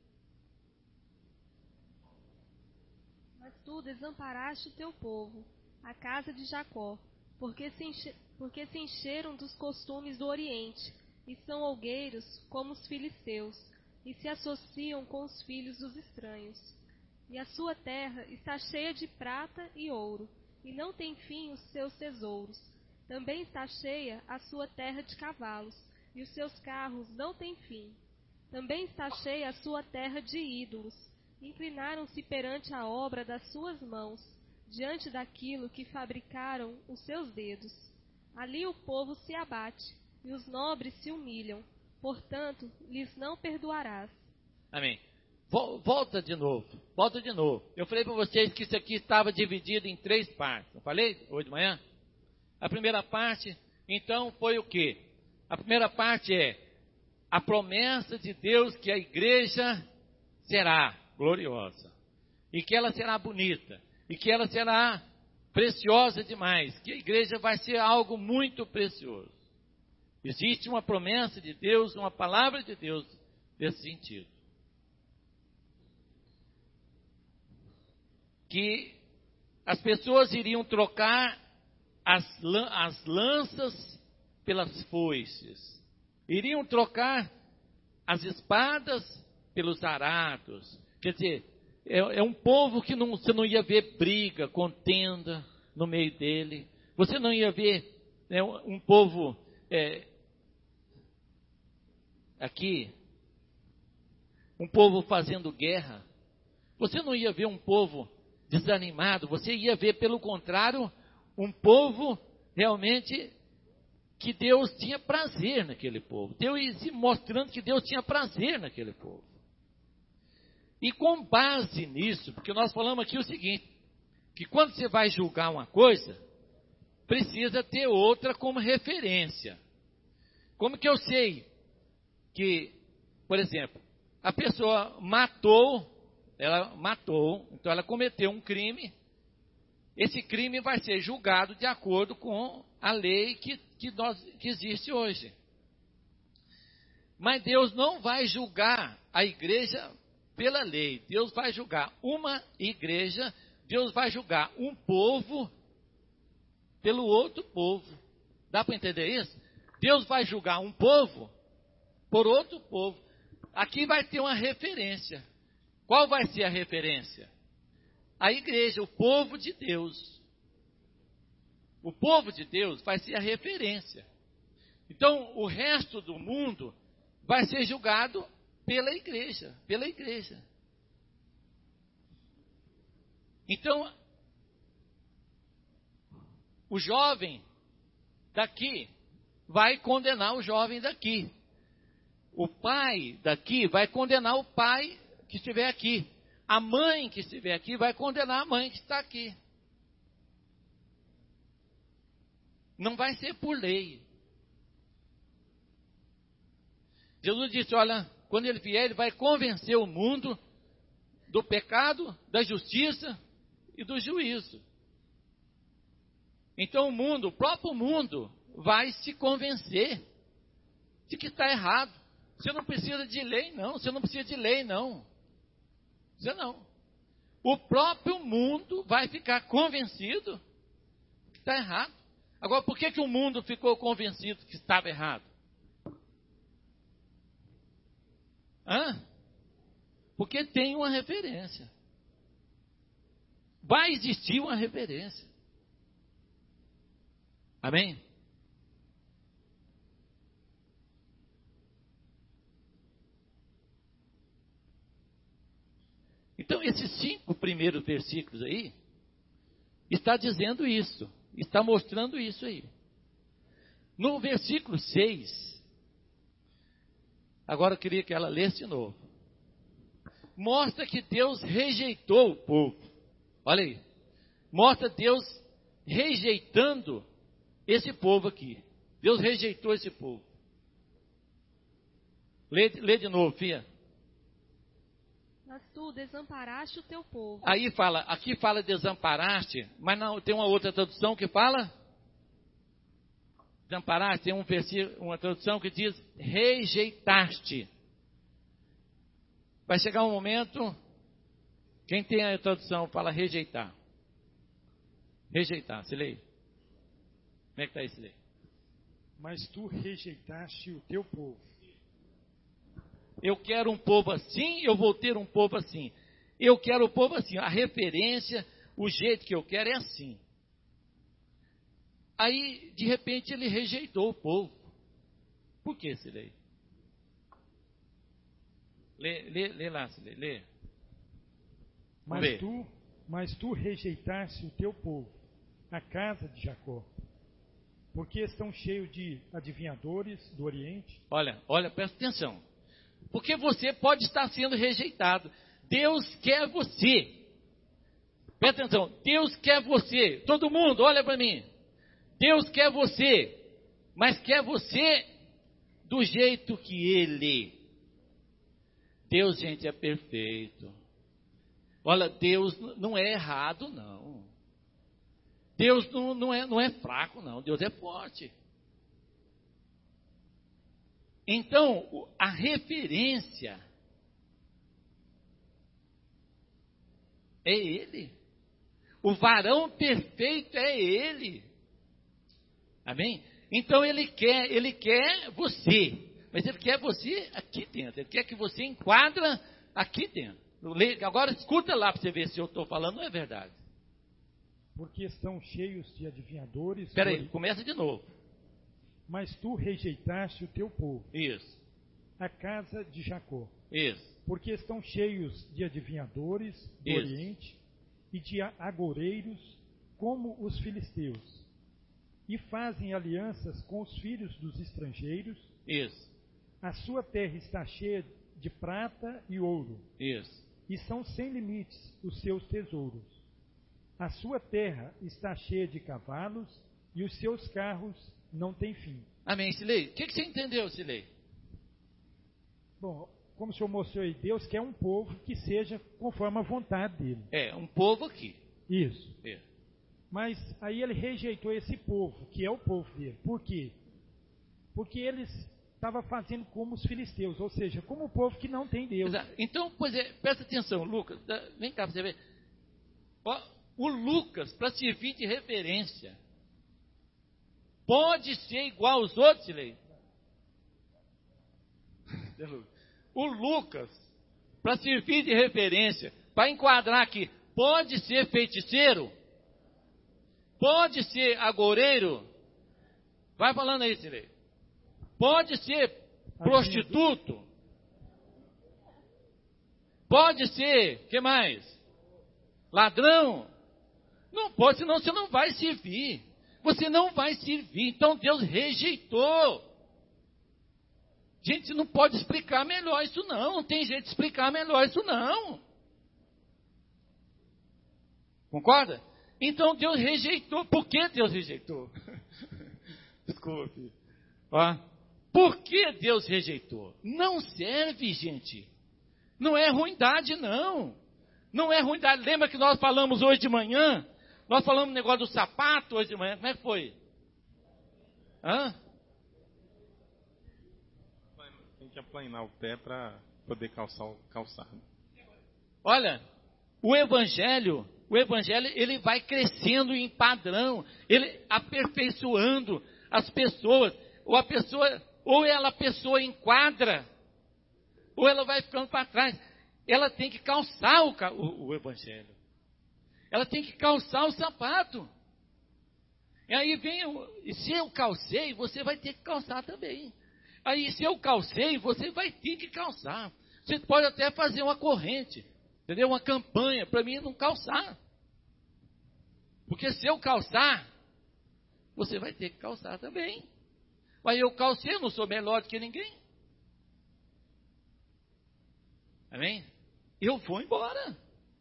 Mas tu desamparaste o teu povo, a casa de Jacó, porque se, enche, porque se encheram dos costumes do Oriente, e são holgueiros como os filisteus, e se associam com os filhos dos estranhos. E a sua terra está cheia de prata e ouro, e não tem fim os seus tesouros. Também está cheia a sua terra de cavalos, e os seus carros não têm fim. Também está cheia a sua terra de ídolos. Inclinaram-se perante a obra das suas mãos, diante daquilo que fabricaram os seus dedos. Ali o povo se abate, e os nobres se humilham. Portanto, lhes não perdoarás. Amém. Volta de novo, volta de novo. Eu falei para vocês que isso aqui estava dividido em três partes. Eu falei hoje de manhã? A primeira parte, então, foi o quê? A primeira parte é a promessa de Deus que a igreja será gloriosa. E que ela será bonita. E que ela será preciosa demais. Que a igreja vai ser algo muito precioso. Existe uma promessa de Deus, uma palavra de Deus nesse sentido. Que as pessoas iriam trocar as, as lanças pelas foices. Iriam trocar as espadas pelos arados. Quer dizer, é, é um povo que não, você não ia ver briga, contenda no meio dele. Você não ia ver, né, um povo é, aqui, um povo fazendo guerra. Você não ia ver um povo desanimado, você ia ver, pelo contrário, um povo realmente que Deus tinha prazer naquele povo. Deus ia se mostrando que Deus tinha prazer naquele povo. E com base nisso, porque nós falamos aqui o seguinte, que quando você vai julgar uma coisa, precisa ter outra como referência. Como que eu sei que, por exemplo, a pessoa matou, ela matou, então ela cometeu um crime, esse crime vai ser julgado de acordo com a lei que, que, nós, que existe hoje. Mas Deus não vai julgar a igreja pela lei. Deus vai julgar uma igreja, Deus vai julgar um povo pelo outro povo. Dá para entender isso? Deus vai julgar um povo por outro povo. Aqui vai ter uma referência. Qual vai ser a referência? A igreja, o povo de Deus. O povo de Deus vai ser a referência. Então, o resto do mundo vai ser julgado pela igreja, pela igreja. Então, o jovem daqui vai condenar o jovem daqui. O pai daqui vai condenar o pai que estiver aqui. A mãe que estiver aqui vai condenar a mãe que está aqui. Não vai ser por lei. Jesus disse, olha, quando ele vier, ele vai convencer o mundo do pecado, da justiça e do juízo. Então o mundo, o próprio mundo, vai se convencer de que está errado. Você não precisa de lei, não. Você não precisa de lei, não. Você não. O próprio mundo vai ficar convencido que está errado. Agora, por que, que o mundo ficou convencido que estava errado? Hã? Porque tem uma referência. Vai existir uma referência. Amém? Então, esses cinco primeiros versículos aí, está dizendo isso, está mostrando isso aí. No versículo seis, agora eu queria que ela lesse de novo. Mostra que Deus rejeitou o povo. Olha aí. Mostra Deus rejeitando esse povo aqui. Deus rejeitou esse povo. Lê, lê de novo, filha. Mas tu desamparaste o teu povo. Aí fala, aqui fala desamparaste, mas não, tem uma outra tradução que fala desamparaste, tem um versículo, uma tradução que diz rejeitaste. Vai chegar um momento, quem tem a tradução fala rejeitar. Rejeitar, se lê. Como é que está isso aí? Mas tu rejeitaste o teu povo. Eu quero um povo assim, eu vou ter um povo assim. Eu quero o povo assim. A referência, o jeito que eu quero é assim. Aí, de repente, ele rejeitou o povo. Por que, Silei? Lê, lê, lê lá, Silei, lê. Vamos Mas ver. tu, mas tu rejeitaste o teu povo, a casa de Jacó, porque estão cheios de adivinhadores do Oriente. Olha, olha, presta atenção. Porque você pode estar sendo rejeitado. Deus quer você. Presta atenção. Deus quer você. Todo mundo, olha para mim. Deus quer você. Mas quer você do jeito que Ele. Deus, gente, é perfeito. Olha, Deus não é errado, não. Deus não, não, é, não é fraco, não. Deus é forte. Então, a referência é Ele. O varão perfeito é Ele. Amém? Então, Ele quer, Ele quer você. Mas Ele quer você aqui dentro. Ele quer que você enquadra aqui dentro. Agora, escuta lá para você ver se eu estou falando, não é verdade. Porque estão cheios de adivinhadores. Espera aí, começa de novo. Mas tu rejeitaste o teu povo. Isso. A casa de Jacó. Isso. Porque estão cheios de adivinhadores do Isso. Oriente e de agoureiros como os filisteus. E fazem alianças com os filhos dos estrangeiros. Isso. A sua terra está cheia de prata e ouro. Isso. E são sem limites os seus tesouros. A sua terra está cheia de cavalos e os seus carros não têm fim. Amém, Silei? O que, que você entendeu, Silei? Bom, como o senhor mostrou aí, Deus quer um povo que seja conforme a vontade dele. É, um povo aqui. Isso. É. Mas aí ele rejeitou esse povo, que é o povo dele. Por quê? Porque eles estavam fazendo como os filisteus, ou seja, como o povo que não tem Deus. Exato. Então, pois é, presta atenção, Lucas, vem cá para você ver. Ó, o Lucas, para servir de referência, pode ser igual aos outros, Silei? O Lucas, para servir de referência, para enquadrar aqui, pode ser feiticeiro? Pode ser agoureiro? Vai falando aí, Silei. Pode ser prostituto? Pode ser, que mais? Ladrão? Não pode, senão você não vai servir. Você não vai servir. Então Deus rejeitou. Gente, não pode explicar melhor isso não. Não tem jeito de explicar melhor isso não. Concorda? Então Deus rejeitou. Por que Deus rejeitou? Desculpe. Ó, por que Deus rejeitou? Não serve, gente. Não é ruindade, não. Não é ruindade. Lembra que nós falamos hoje de manhã? Nós falamos o negócio do sapato hoje de manhã. Como é que foi? Hã? Tem que aplanar o pé para poder calçar o calçado. Olha, o evangelho, o evangelho, ele vai crescendo em padrão, ele aperfeiçoando as pessoas. Ou a pessoa, ou ela a pessoa enquadra, ou ela vai ficando para trás. Ela tem que calçar o, o, o evangelho. Ela tem que calçar o sapato. E aí vem, e se eu calcei, você vai ter que calçar também. Aí se eu calcei, você vai ter que calçar. Você pode até fazer uma corrente, entendeu? Uma campanha para mim não calçar. Porque se eu calçar, você vai ter que calçar também. Mas eu calcei, eu não sou melhor do que ninguém. Amém? Eu vou embora.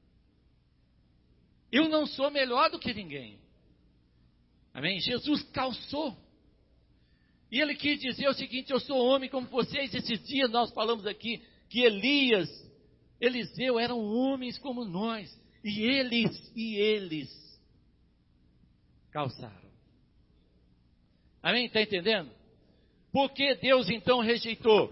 Eu não sou melhor do que ninguém. Amém? Jesus calçou. E ele quis dizer o seguinte: eu sou homem como vocês. Esses dias nós falamos aqui que Elias, Eliseu eram homens como nós. E eles, e eles calçaram. Amém? Está entendendo? Por que Deus então rejeitou?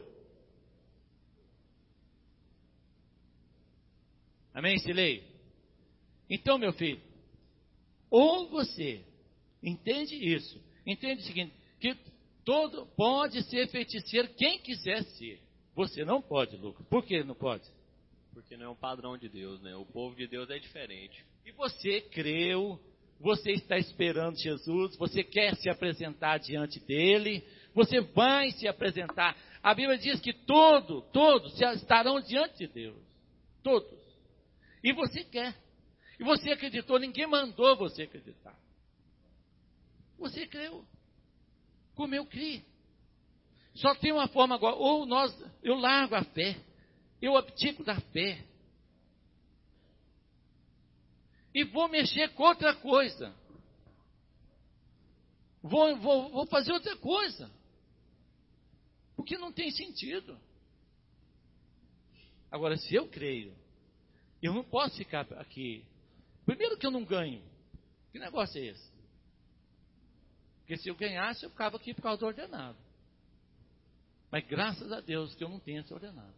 Amém, Silei? Então, meu filho, ou você entende isso, entende o seguinte, que todo pode ser feiticeiro quem quiser ser. Você não pode, Lucas. Por que não pode? Porque não é um padrão de Deus, né? O povo de Deus é diferente. E você creu, você está esperando Jesus, você quer se apresentar diante dele, você vai se apresentar. A Bíblia diz que todos, todos estarão diante de Deus. Todos. E você quer. E você acreditou, ninguém mandou você acreditar. Você creu. Como eu criei. Só tem uma forma agora, ou nós, eu largo a fé, eu abdico da fé. E vou mexer com outra coisa. Vou, vou, vou fazer outra coisa. Porque não tem sentido. Agora, se eu creio, eu não posso ficar aqui. Primeiro que eu não ganho. Que negócio é esse? Porque se eu ganhasse, eu ficava aqui por causa do ordenado. Mas graças a Deus que eu não tenho esse ordenado.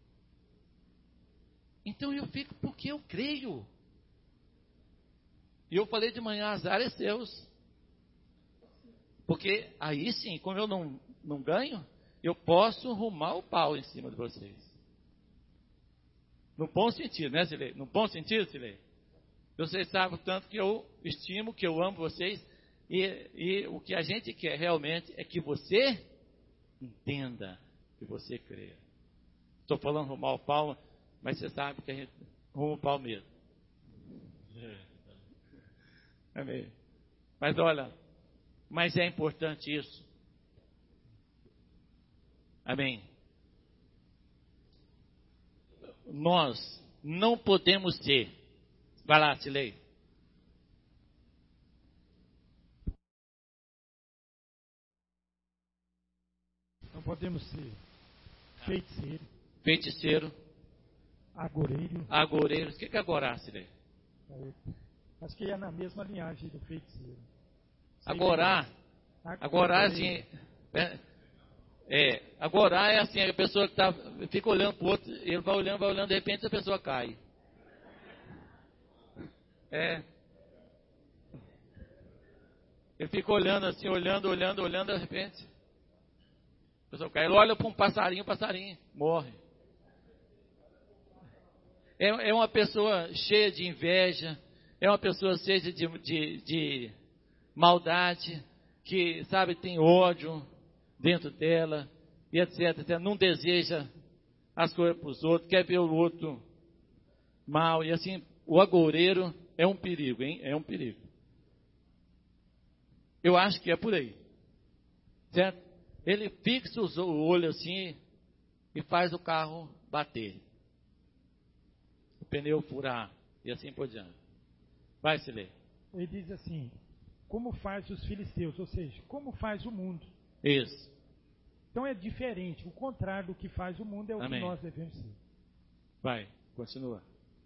Então eu fico porque eu creio. E eu falei de manhã, azar é seus. Porque aí sim, como eu não, não ganho, eu posso arrumar o pau em cima de vocês. No bom sentido, né, Silei? No bom sentido, Silei? Vocês sabem o tanto que eu estimo, que eu amo vocês. E, e o que a gente quer realmente é que você entenda, que você creia. Estou falando arrumar o pau, mas você sabe que a gente arruma o pau mesmo. Amém. Mas olha, mas é importante isso. Amém. Nós não podemos ser. Vai lá, Silei. podemos ser feiticeiro, feiticeiro, agoreiro. agoreiro. O que é agorar, Silei? Acho que é na mesma linhagem do feiticeiro. Agorar, agorar assim, é, é, agorar é assim, a pessoa que tá, fica olhando para o outro, ele vai olhando, vai olhando, de repente a pessoa cai. É. Ele fica olhando assim, olhando, olhando, olhando, de repente a pessoa cai. Ele olha para um passarinho, o passarinho morre. É, é uma pessoa cheia de inveja, é uma pessoa cheia de, de, de maldade, que, sabe, tem ódio dentro dela, e etc, etc. Não deseja as coisas para os outros, quer ver o outro mal, e assim, o agoureiro é um perigo, hein? É um perigo. Eu acho que é por aí, certo? Ele fixa o olho assim e faz o carro bater, o pneu furar e assim por diante. Vai, Silei. Ele diz assim, como faz os filisteus, ou seja, como faz o mundo. Isso. Então é diferente, o contrário do que faz o mundo é o Amém. que nós devemos ser. Vai, continua.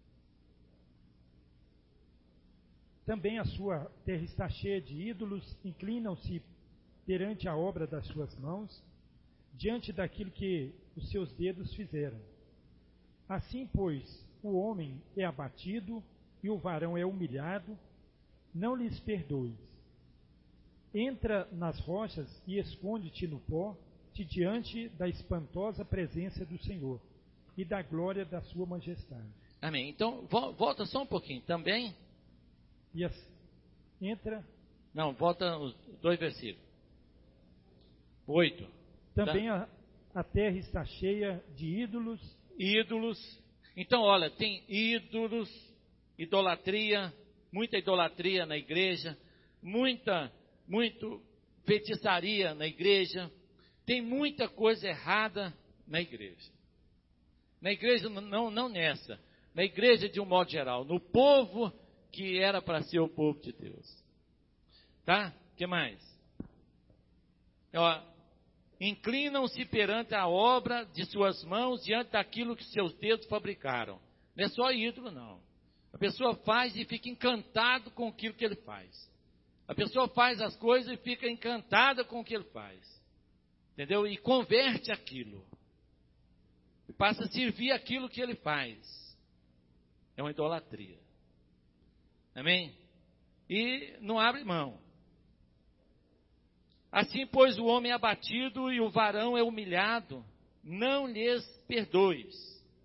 Também a sua terra está cheia de ídolos, inclinam-se perante a obra das suas mãos, diante daquilo que os seus dedos fizeram. Assim, pois, o homem é abatido e o varão é humilhado, não lhes perdoes. Entra nas rochas e esconde-te no pó, de diante da espantosa presença do Senhor e da glória da sua majestade. Amém. Então, volta só um pouquinho. Também... E as, entra... Não, volta os dois versículos. Oito. Também tá. a, a terra está cheia de ídolos. Ídolos. Então, olha, tem ídolos, idolatria, muita idolatria na igreja, muita, muito feitiçaria na igreja, tem muita coisa errada na igreja. Na igreja, não, não nessa, na igreja de um modo geral, no povo que era para ser o povo de Deus. Tá? O que mais? Ó, inclinam-se perante a obra de suas mãos, diante daquilo que seus dedos fabricaram. Não é só ídolo, não. A pessoa faz e fica encantado com aquilo que ele faz. A pessoa faz as coisas e fica encantada com o que ele faz. Entendeu? E converte aquilo. E passa a servir aquilo que ele faz. É uma idolatria. Amém? E não abre mão. Assim, pois, o homem é abatido e o varão é humilhado, não lhes perdoes.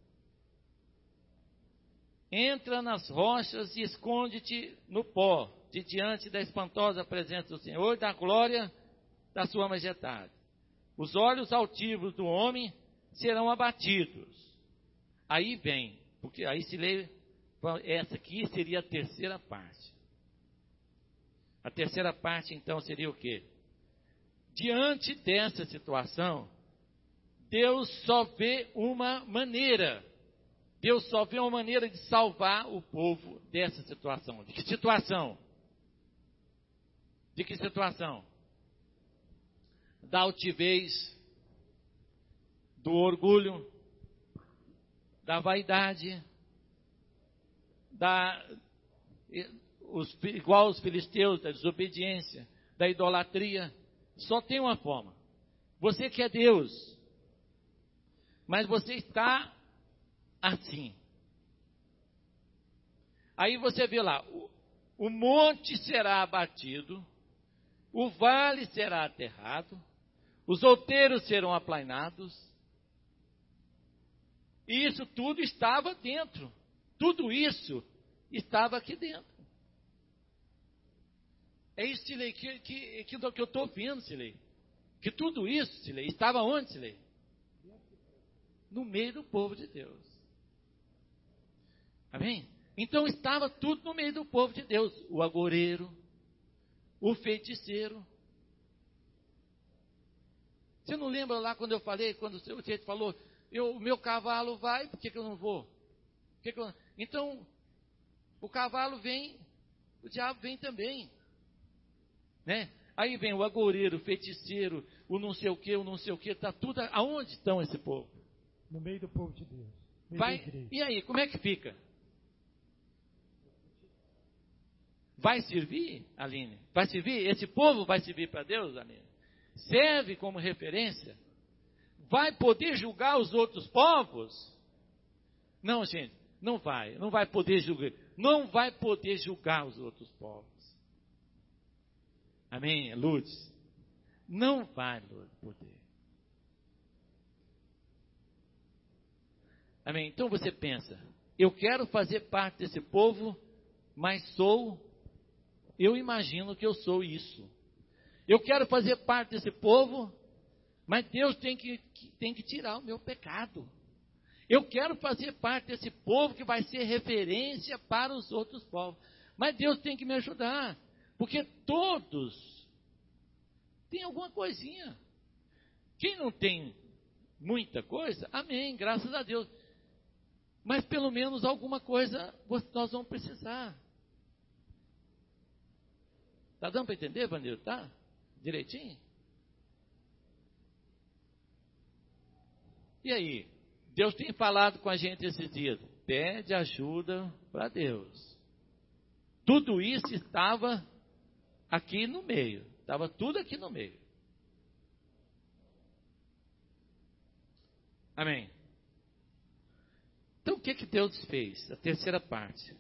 Entra nas rochas e esconde-te no pó, de diante da espantosa presença do Senhor e da glória da sua majestade. Os olhos altivos do homem serão abatidos. Aí vem, porque aí se lê, essa aqui seria a terceira parte. A terceira parte, então, seria o quê? Diante dessa situação, Deus só vê uma maneira. Deus só vê uma maneira de salvar o povo dessa situação. De que situação? De que situação? Da altivez, do orgulho, da vaidade, da, os, igual os filisteus, da desobediência, da idolatria. Só tem uma forma. Você quer Deus, mas você está assim. Aí você vê lá, o, o monte será abatido, o vale será aterrado, os outeiros serão aplainados, e isso tudo estava dentro. Tudo isso estava aqui dentro. É isso, Silei, que, que, que, que eu estou vendo, Silei. Que tudo isso, Silei, estava onde, Silei? No meio do povo de Deus. Amém? Então estava tudo no meio do povo de Deus. O agoureiro, o feiticeiro. Você não lembra lá quando eu falei, quando o senhor falou, eu, o meu cavalo vai, por que, que eu não vou? Por que que eu... Então, o cavalo vem, o diabo vem também. Né? Aí vem o agoureiro, o feiticeiro, o não sei o que, o não sei o que, está tudo. Aonde estão esse povo? No meio do povo de Deus. No meio Vai, da igreja. e aí, como é que fica? Vai servir, Aline? Vai servir? Esse povo vai servir para Deus, Aline? Serve como referência? Vai poder julgar os outros povos? Não, gente, não vai. Não vai poder julgar. Não vai poder julgar os outros povos. Amém, Lourdes? Não vai, Lourdes, poder. Amém? Então você pensa, eu quero fazer parte desse povo, mas sou, eu imagino que eu sou isso. Eu quero fazer parte desse povo, mas Deus tem que, tem que tirar o meu pecado. Eu quero fazer parte desse povo que vai ser referência para os outros povos. Mas Deus tem que me ajudar, porque todos têm alguma coisinha. Quem não tem muita coisa, amém, graças a Deus. Mas pelo menos alguma coisa nós vamos precisar. Está dando para entender, Bandeiro? Tá? Direitinho? E aí? Deus tem falado com a gente esses dias. Pede ajuda para Deus. Tudo isso estava aqui no meio. Estava tudo aqui no meio. Amém. Então o que que Deus fez? A terceira parte.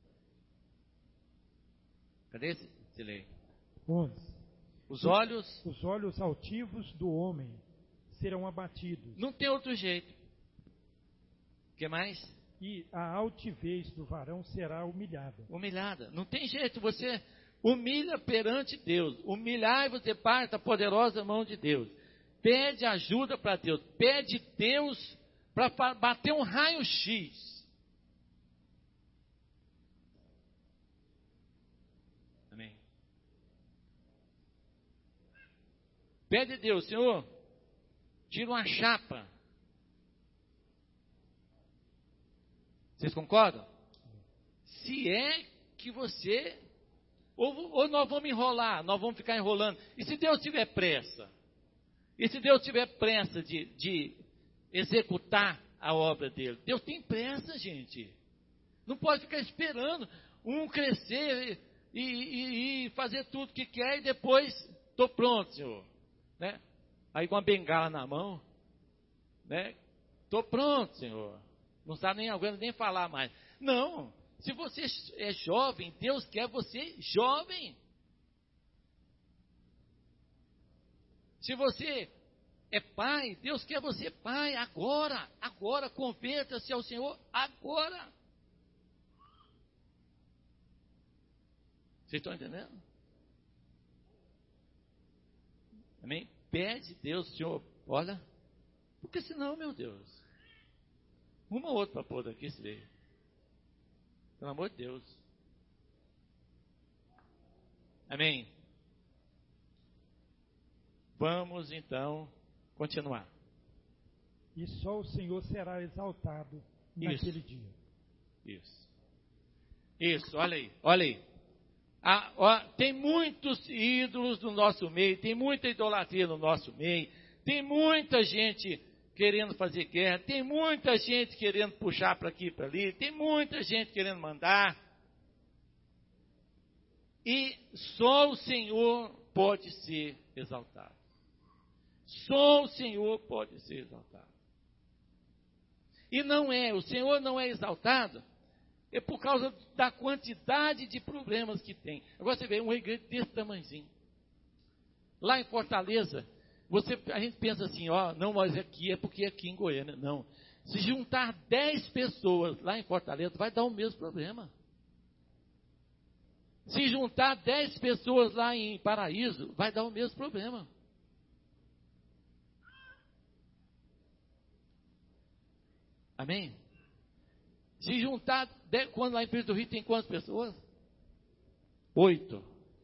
Cadê esse? Silei. onze. Os olhos. Os olhos altivos do homem serão abatidos. Não tem outro jeito. O que mais? E a altivez do varão será humilhada. Humilhada. Não tem jeito. Você humilha perante Deus. Humilhai-vos debaixo da poderosa mão de Deus. Pede ajuda para Deus. Pede Deus para bater um raio-x. Amém. Pede a Deus, Senhor, tira uma chapa. Vocês concordam? Se é que você... Ou, ou nós vamos enrolar, nós vamos ficar enrolando. E se Deus tiver pressa? E se Deus tiver pressa de, de executar a obra dele? Deus tem pressa, gente. Não pode ficar esperando um crescer e, e, e fazer tudo que quer e depois, estou pronto, Senhor. Né? Aí com a bengala na mão, né? Estou pronto, Senhor. Não sabe nem aguenta nem falar mais. Não, se você é jovem, Deus quer você jovem. Se você é pai, Deus quer você pai agora, agora, converta-se ao Senhor agora. Vocês estão entendendo? Amém? Pede Deus, Senhor, olha, porque senão, meu Deus, uma ou outra para pôr daqui, se veio. Pelo amor de Deus. Amém? Vamos então continuar. E só o Senhor será exaltado naquele Isso. dia. Isso. Isso, olha aí, olha aí. Ah, ó, tem muitos ídolos no nosso meio, tem muita idolatria no nosso meio, tem muita gente querendo fazer guerra, tem muita gente querendo puxar para aqui e para ali, tem muita gente querendo mandar. E só o Senhor pode ser exaltado. Só o Senhor pode ser exaltado. E não é, o Senhor não é exaltado, é por causa da quantidade de problemas que tem. Agora você vê uma igreja desse tamanhozinho. Lá em Fortaleza, você, a gente pensa assim, ó, não, mas aqui é porque é aqui em Goiânia. Não. Se juntar dez pessoas lá em Fortaleza, vai dar o mesmo problema. Se juntar dez pessoas lá em Paraíso, vai dar o mesmo problema. Amém? Se juntar, dez, quando lá em Pedro do Rio tem quantas pessoas? Oito.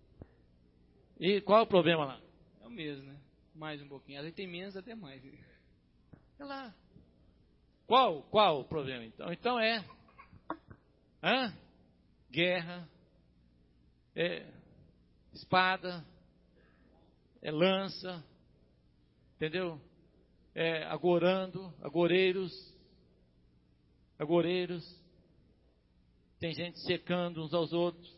E qual é o problema lá? É o mesmo, né? Mais um pouquinho. Às vezes tem menos, até mais. É lá. Qual, qual o problema então? Então é hã? Guerra, é, espada, é lança, entendeu? É agorando, agoreiros, agoreiros. Tem gente secando uns aos outros.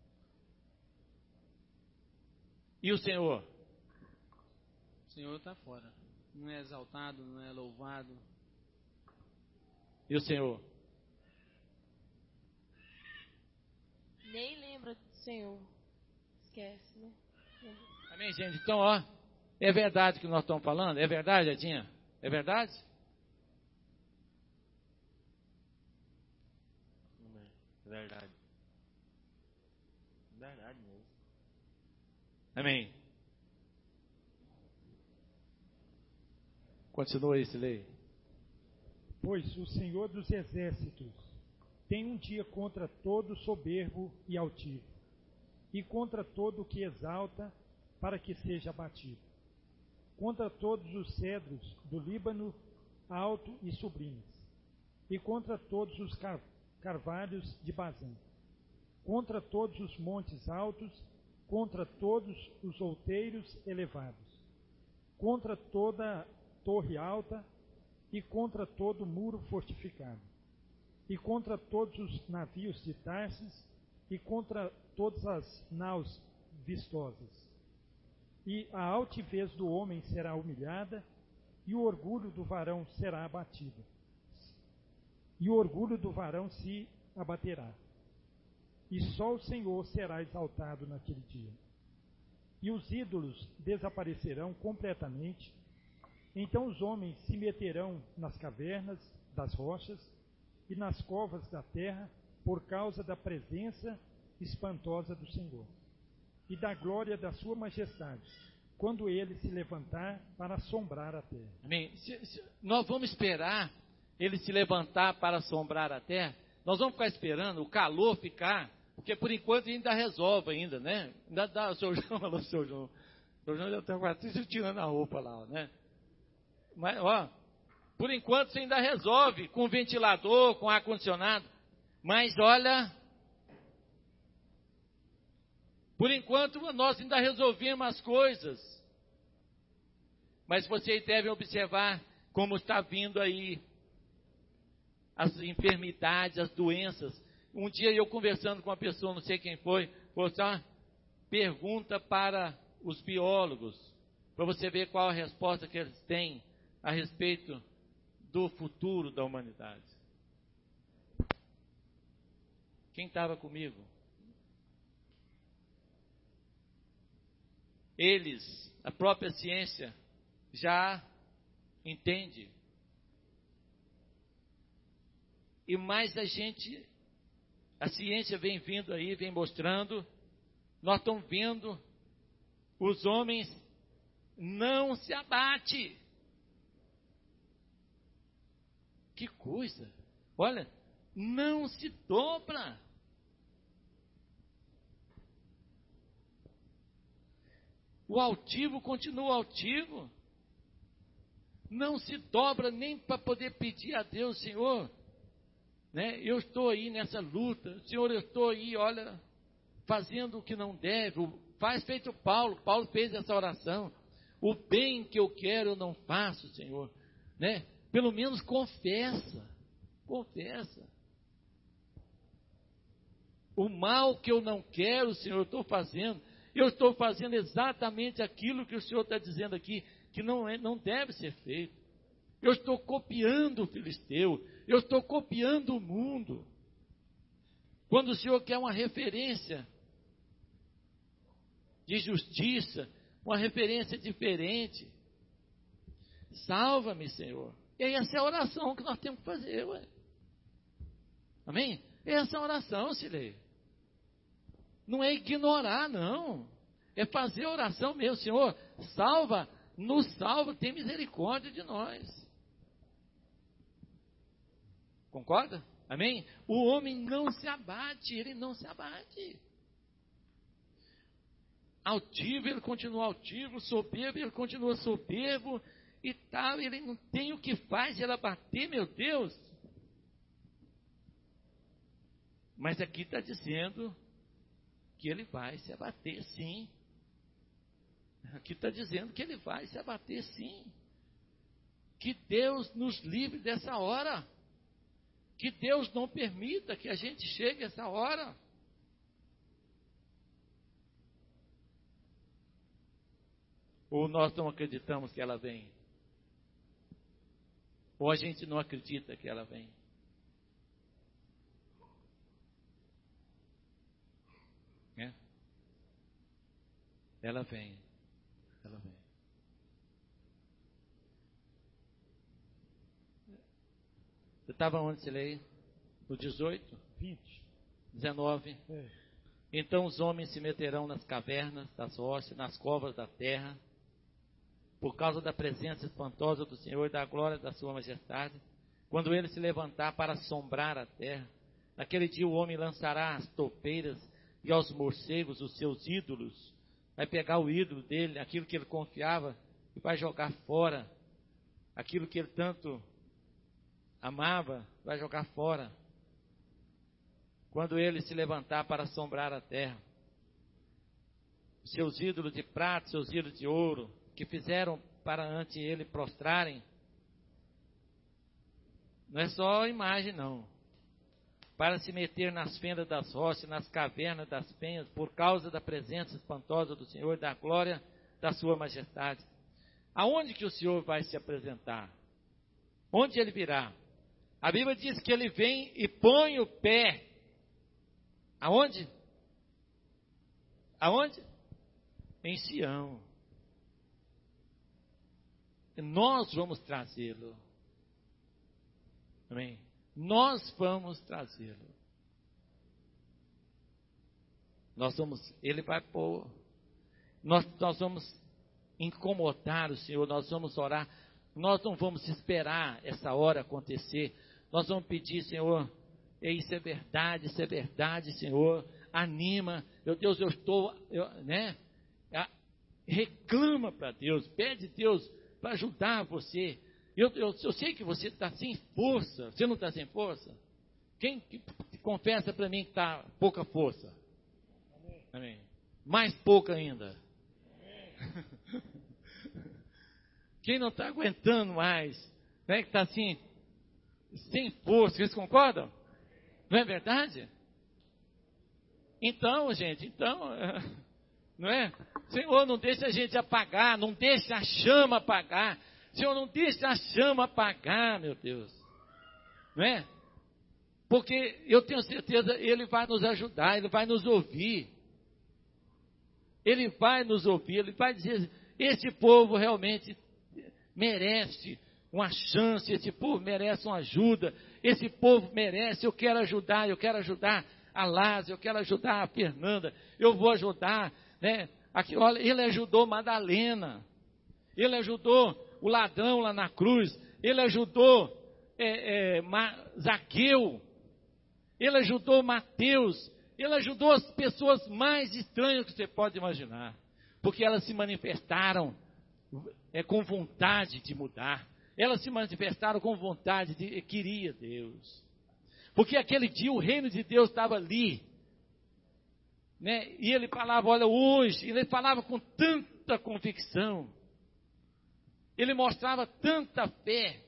E o Senhor? O Senhor está fora. Não é exaltado, não é louvado. E o Senhor? Nem lembra do Senhor. Esquece, né? Amém, gente? Então, ó, é verdade que nós estamos falando? É verdade, Edinha? É verdade? É verdade. Verdade mesmo. Amém. Continua aí, Silei. Pois o Senhor dos Exércitos tem um dia contra todo soberbo e altivo, e contra todo o que exalta, para que seja abatido, contra todos os cedros do Líbano, alto e sublimes, e contra todos os car carvalhos de Bazã, contra todos os montes altos, contra todos os outeiros elevados, contra toda torre alta, e contra todo muro fortificado, e contra todos os navios de Tarsis, e contra todas as naus vistosas. E a altivez do homem será humilhada, e o orgulho do varão será abatido. E o orgulho do varão se abaterá. E só o Senhor será exaltado naquele dia. E os ídolos desaparecerão completamente. Então os homens se meterão nas cavernas das rochas e nas covas da terra por causa da presença espantosa do Senhor e da glória da sua majestade, quando ele se levantar para assombrar a terra. Amém. Se, se, nós vamos esperar ele se levantar para assombrar a terra? Nós vamos ficar esperando o calor ficar, porque por enquanto ainda resolve ainda, né? Ainda dá, o senhor João falou, o senhor João, o senhor João já está quase tirando a roupa lá, né? Mas, ó, por enquanto você ainda resolve com ventilador, com ar-condicionado, mas olha, por enquanto nós ainda resolvemos as coisas, mas vocês devem observar como está vindo aí as enfermidades, as doenças. Um dia eu conversando com uma pessoa, não sei quem foi, falou assim, ah, pergunta para os biólogos, para você ver qual a resposta que eles têm a respeito do futuro da humanidade. Quem estava comigo? Eles, a própria ciência, já entende. E mais a gente, a ciência vem vindo aí, vem mostrando, nós estamos vendo, os homens não se abatem. Que coisa! Olha, não se dobra. O altivo continua altivo. Não se dobra nem para poder pedir a Deus, Senhor, né? Eu estou aí nessa luta, Senhor, eu estou aí, olha, fazendo o que não deve. Faz feito Paulo, Paulo fez essa oração. O bem que eu quero eu não faço, Senhor, né? Pelo menos confessa, confessa. O mal que eu não quero, Senhor, eu estou fazendo. Eu estou fazendo exatamente aquilo que o Senhor está dizendo aqui, que não, é, não deve ser feito. Eu estou copiando o filisteu, eu estou copiando o mundo. Quando o Senhor quer uma referência de justiça, uma referência diferente, salva-me, Senhor. E essa é a oração que nós temos que fazer, ué. Amém? Essa é a oração, Silei. Não é ignorar, não. É fazer a oração mesmo. Senhor, salva, nos salva, tem misericórdia de nós. Concorda? Amém? O homem não se abate, ele não se abate. Altivo, ele continua altivo, soberbo, ele continua soberbo, e tal, ele não tem o que faz ele abater, meu Deus. Mas aqui está dizendo que ele vai se abater, sim. Aqui está dizendo que ele vai se abater sim. Que Deus nos livre dessa hora. Que Deus não permita que a gente chegue a essa hora. Ou nós não acreditamos que ela vem? Ou a gente não acredita que ela vem? É? Ela vem. Ela vem. Você estava onde, você lê? No dezoito? vinte. dezenove. É. Então os homens se meterão nas cavernas das rochas, nas covas da terra, por causa da presença espantosa do Senhor e da glória da sua majestade, quando ele se levantar para assombrar a terra. Naquele dia o homem lançará as toupeiras e aos morcegos os seus ídolos. Vai pegar o ídolo dele, aquilo que ele confiava, e vai jogar fora. Aquilo que ele tanto amava, vai jogar fora. Quando ele se levantar para assombrar a terra. Seus ídolos de prata, seus ídolos de ouro, que fizeram para ante ele prostrarem. Não é só imagem, não. Para se meter nas fendas das rochas, nas cavernas das penhas, por causa da presença espantosa do Senhor e da glória da sua majestade. Aonde que o Senhor vai se apresentar? Onde ele virá? A Bíblia diz que ele vem e põe o pé. Aonde? Aonde? Em Sião. E nós vamos trazê-lo. Amém? Nós vamos trazê-lo. Nós vamos, ele vai pôr. Nós, nós vamos incomodar o Senhor, nós vamos orar. Nós não vamos esperar essa hora acontecer. Nós vamos pedir, Senhor, isso é verdade, isso é verdade, Senhor. Anima, meu Deus, eu estou, eu, né? Reclama para Deus, pede Deus para ajudar você. Eu, eu, eu sei que você está sem força. Você não está sem força? Quem que, confessa para mim que está pouca força? Amém. Amém. Mais pouca ainda. Quem não está aguentando mais, né, que está assim, sem força, vocês concordam? Não é verdade? Então, gente, então, não é? Senhor, não deixa a gente apagar, não deixa a chama apagar. Senhor, não deixa a chama apagar, meu Deus. Não é? Porque eu tenho certeza, Ele vai nos ajudar, Ele vai nos ouvir. Ele vai nos ouvir, Ele vai dizer, este povo realmente merece uma chance, esse povo merece uma ajuda, esse povo merece, eu quero ajudar, eu quero ajudar a Lázaro, eu quero ajudar a Fernanda, eu vou ajudar, né? Aqui, olha, ele ajudou Madalena, ele ajudou o ladrão lá na cruz, ele ajudou é, é, Zaqueu, ele ajudou Mateus, ele ajudou as pessoas mais estranhas que você pode imaginar, porque elas se manifestaram é, com vontade de mudar, elas se manifestaram com vontade de queria Deus, porque aquele dia o reino de Deus estava ali, né? E ele falava, olha, hoje, ele falava com tanta convicção, ele mostrava tanta fé,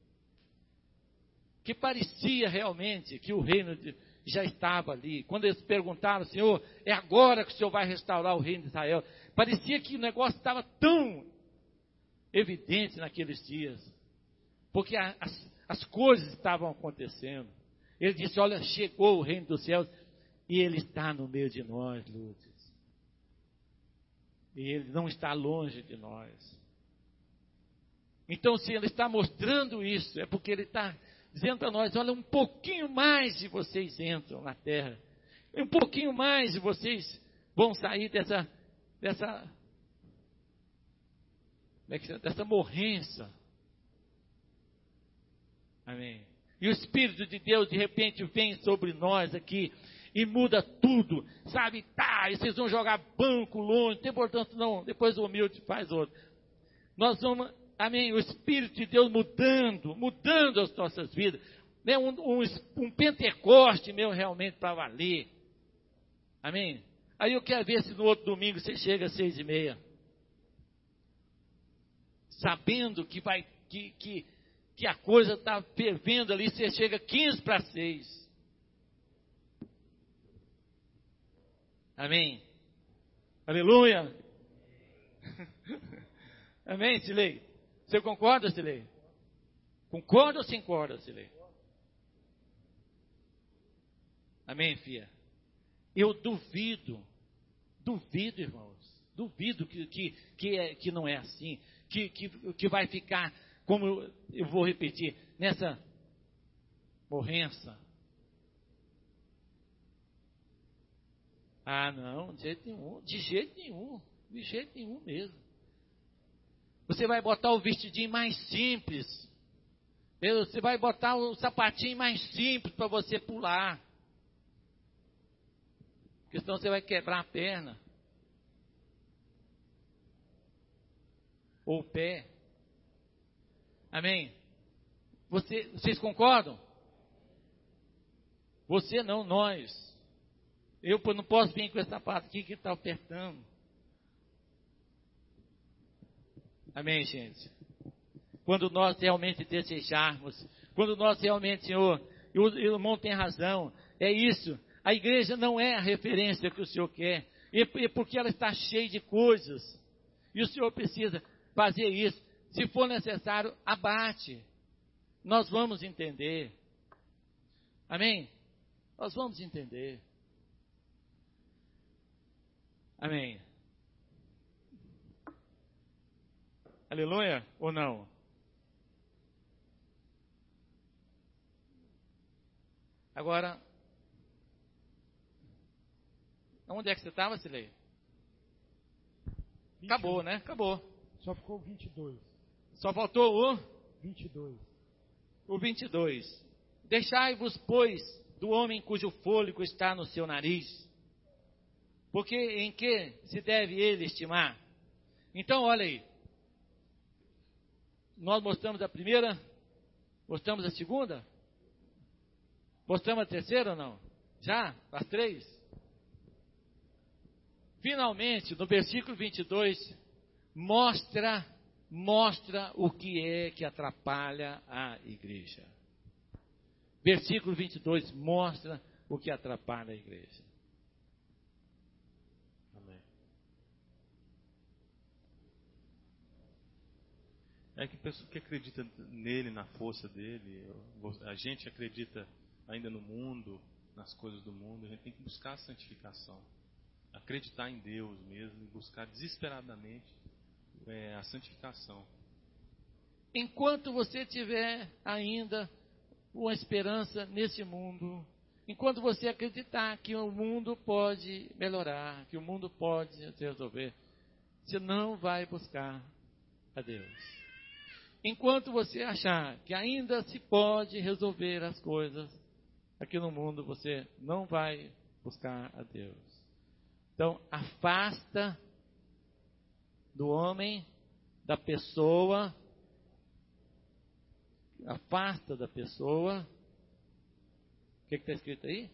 que parecia realmente que o reino de, já estava ali. Quando eles perguntaram, Senhor, é agora que o Senhor vai restaurar o reino de Israel? Parecia que o negócio estava tão evidente naqueles dias, porque a, as, as coisas estavam acontecendo. Ele disse, olha, chegou o reino dos céus, e ele está no meio de nós, Lourdes. E ele não está longe de nós. Então, se ele está mostrando isso, é porque ele está dizendo para nós, olha, um pouquinho mais de vocês entram na terra. Um pouquinho mais de vocês vão sair dessa, dessa, dessa morrência. Amém. E o Espírito de Deus, de repente, vem sobre nós aqui e muda tudo, sabe? Tá, e vocês vão jogar banco longe, não tem importância não, depois o humilde faz outro. Nós vamos, amém, o Espírito de Deus mudando, mudando as nossas vidas, né? um, um, um Pentecoste meu realmente para valer, amém? Aí eu quero ver se no outro domingo você chega às seis e meia, sabendo que vai, que, que, que a coisa está fervendo ali, você chega quinze para seis. Amém? Aleluia! Amém, Silei? Você concorda, Silei? Concorda ou se concorda, Silei? Amém, filha? Eu duvido, duvido, irmãos, duvido que, que, que, é, que não é assim, que, que, que vai ficar, como eu vou repetir, nessa morrença. Ah, não, de jeito nenhum, de jeito nenhum, de jeito nenhum mesmo. Você vai botar o vestidinho mais simples, você vai botar o sapatinho mais simples para você pular. Porque senão você vai quebrar a perna. Ou o pé. Amém? Você, vocês concordam? Você não, nós. Eu não posso vir com esse sapato aqui que está apertando. Amém, gente? Quando nós realmente desejarmos, quando nós realmente, Senhor, e o irmão tem razão, é isso. A igreja não é a referência que o Senhor quer, e porque ela está cheia de coisas, e o Senhor precisa fazer isso. Se for necessário, abate. Nós vamos entender. Amém? Nós vamos entender. Amém. Aleluia ou não? Agora, onde é que você estava, Silei? Acabou, né? Acabou. Só ficou o vinte e dois. Só faltou o? vinte e dois. O vinte e dois. Deixai-vos, pois, do homem cujo fôlego está no seu nariz. Porque em que se deve ele estimar? Então, olha aí. Nós mostramos a primeira, mostramos a segunda, mostramos a terceira ou não? Já? As três? Finalmente, no versículo vinte e dois, mostra, mostra o que é que atrapalha a igreja. Versículo vinte e dois mostra o que atrapalha a igreja. Amém. É que a pessoa que acredita nele, na força dele, a gente acredita ainda no mundo, nas coisas do mundo, a gente tem que buscar a santificação. Acreditar em Deus mesmo e buscar desesperadamente é, a santificação. Enquanto você tiver ainda uma esperança nesse mundo, enquanto você acreditar que o mundo pode melhorar, que o mundo pode se resolver, você não vai buscar a Deus. Enquanto você achar que ainda se pode resolver as coisas aqui no mundo, você não vai buscar a Deus. Então, afasta do homem, da pessoa, afasta da pessoa. O que está escrito aí?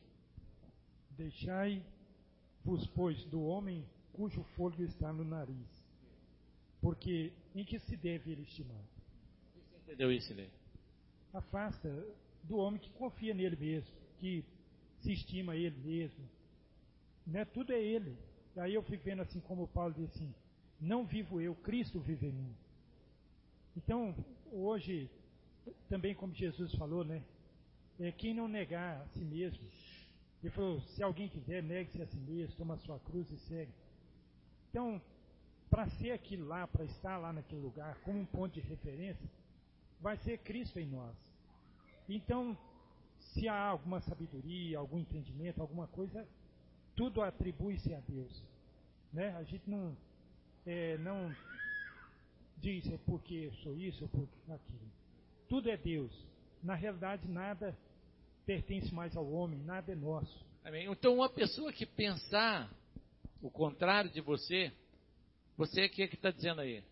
Deixai-vos, pois, do homem cujo fôlego está no nariz. Porque em que se deve ele estimar? Você entendeu isso, Lê? Afasta do homem que confia nele mesmo, que se estima ele mesmo. Né? Tudo é ele. Aí eu fico vendo assim como Paulo diz assim, não vivo eu, Cristo vive em mim. Então, hoje, também como Jesus falou, né? É, quem não negar a si mesmo, ele falou, se alguém quiser, negue-se a si mesmo, toma a sua cruz e segue. Então, para ser aquilo lá, para estar lá naquele lugar, como um ponto de referência, vai ser Cristo em nós. Então, se há alguma sabedoria, algum entendimento, alguma coisa, tudo atribui-se a Deus. Né? A gente não, é, não diz é porque eu sou isso ou porque aquilo. Tudo é Deus. Na realidade, nada pertence mais ao homem, nada é nosso. Amém? Então, uma pessoa que pensar o contrário de você, você o que está dizendo aí?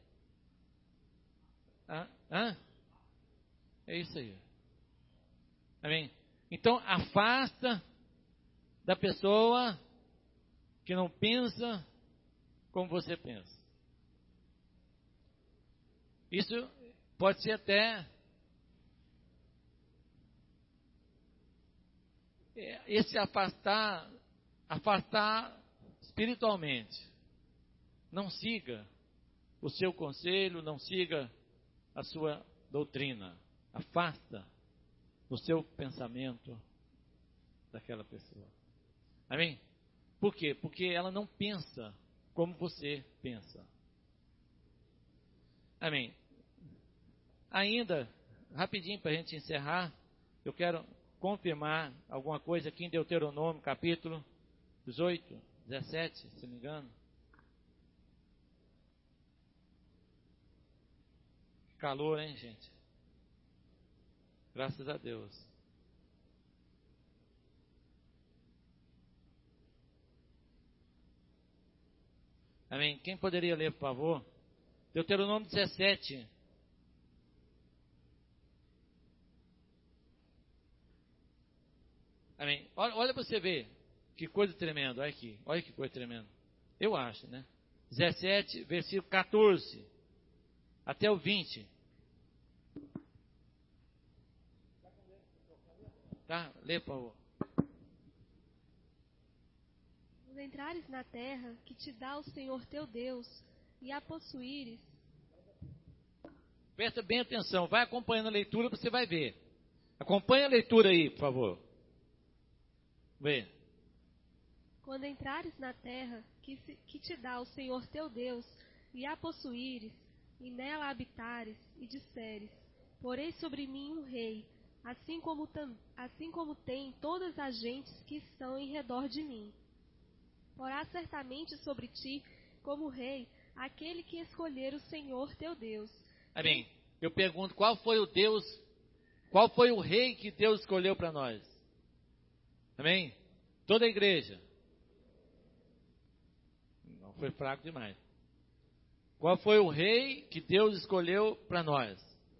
Hã? Hã? É isso aí. Amém? Então, afasta da pessoa que não pensa como você pensa. Isso pode ser até esse afastar, afastar espiritualmente. Não siga o seu conselho, não siga a sua doutrina. Afasta o seu pensamento daquela pessoa. Amém? Por quê? Porque ela não pensa como você pensa. Amém? Ainda, rapidinho para a gente encerrar, eu quero confirmar alguma coisa aqui em Deuteronômio, capítulo dezoito, dezessete, se não me engano. Calor, hein, gente? Graças a Deus. Amém? Quem poderia ler, por favor? Deuteronômio dezessete. Amém? Olha, olha para você ver. Que coisa tremenda. Olha aqui. Olha que coisa tremenda. Eu acho, né? dezessete, versículo quatorze. Até o vinte. Tá? Lê, por favor. Quando entrares na terra que te dá o Senhor teu Deus, e a possuíres. Presta bem atenção, vai acompanhando a leitura, você vai ver. Acompanha a leitura aí, por favor. Vê. Quando entrares na terra que, se, que te dá o Senhor teu Deus, e a possuíres, e nela habitares, e disseres, porei sobre mim um rei, assim como, tam, assim como tem todas as gentes que estão em redor de mim. Porá certamente sobre ti, como rei, aquele que escolher o Senhor teu Deus. Amém. Eu pergunto, qual foi o Deus, qual foi o rei que Deus escolheu para nós? Amém? Toda a igreja. Não foi fraco demais. Qual foi o rei que Deus escolheu para nós?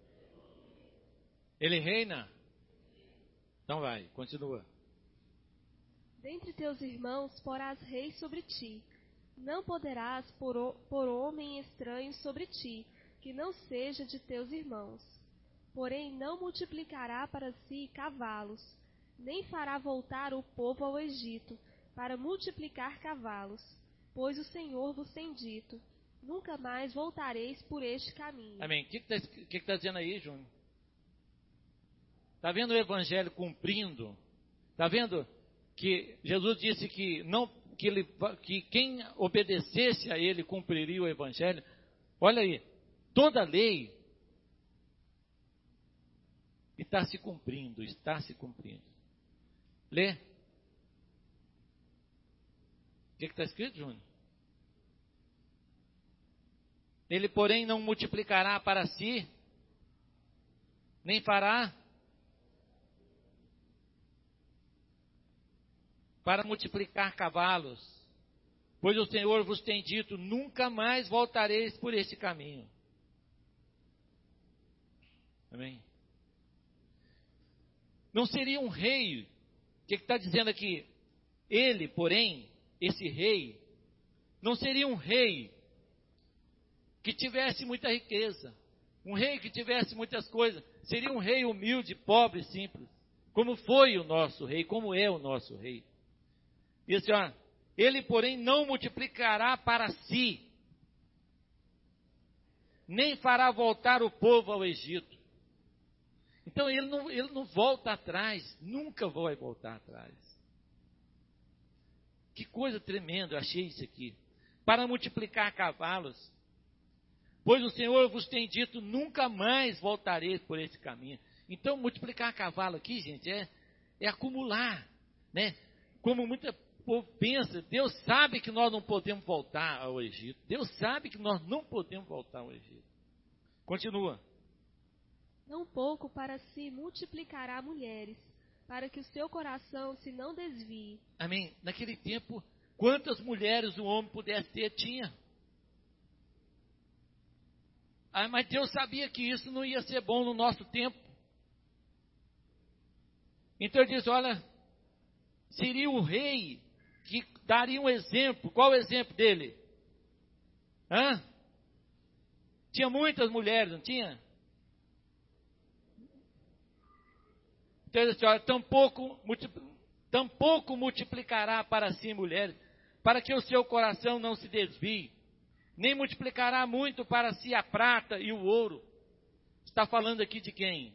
Ele reina? Então vai, continua. Dentre teus irmãos porás rei sobre ti. Não poderás pôr, pôr homem estranho sobre ti, que não seja de teus irmãos. Porém não multiplicará para si cavalos, nem fará voltar o povo ao Egito, para multiplicar cavalos. Pois o Senhor vos tem dito, nunca mais voltareis por este caminho. Amém. O que está que que tá dizendo aí, Júnior? Está vendo o evangelho cumprindo? Está vendo que Jesus disse que, não, que, ele, que quem obedecesse a ele cumpriria o evangelho? Olha aí, toda a lei está se cumprindo, está se cumprindo. Lê. O que está escrito, Júnior? Ele, porém, não multiplicará para si, nem fará para multiplicar cavalos, pois o Senhor vos tem dito, nunca mais voltareis por este caminho. Amém? Não seria um rei, o que está dizendo aqui? Ele, porém, esse rei, não seria um rei que tivesse muita riqueza, um rei que tivesse muitas coisas, seria um rei humilde, pobre, simples, como foi o nosso rei, como é o nosso rei. Isso, ó, ele, porém, não multiplicará para si, nem fará voltar o povo ao Egito. Então, ele não, ele não volta atrás, nunca vai voltar atrás. Que coisa tremenda, eu achei isso aqui. Para multiplicar cavalos, pois o Senhor vos tem dito, nunca mais voltareis por esse caminho. Então, multiplicar cavalo aqui, gente, é, é acumular, né? Como muita povo pensa, Deus sabe que nós não podemos voltar ao Egito. Deus sabe que nós não podemos voltar ao Egito. Continua. Não pouco para si multiplicará mulheres, para que o seu coração se não desvie. Amém. Naquele tempo, quantas mulheres o homem pudesse ter, tinha. Ah, mas Deus sabia que isso não ia ser bom no nosso tempo. Então ele diz, olha, seria o rei que daria um exemplo. Qual o exemplo dele? Hã? Tinha muitas mulheres, não tinha? Então ele disse, olha, tampouco, tampouco multiplicará para si mulheres, para que o seu coração não se desvie, nem multiplicará muito para si a prata e o ouro. Está falando aqui de quem?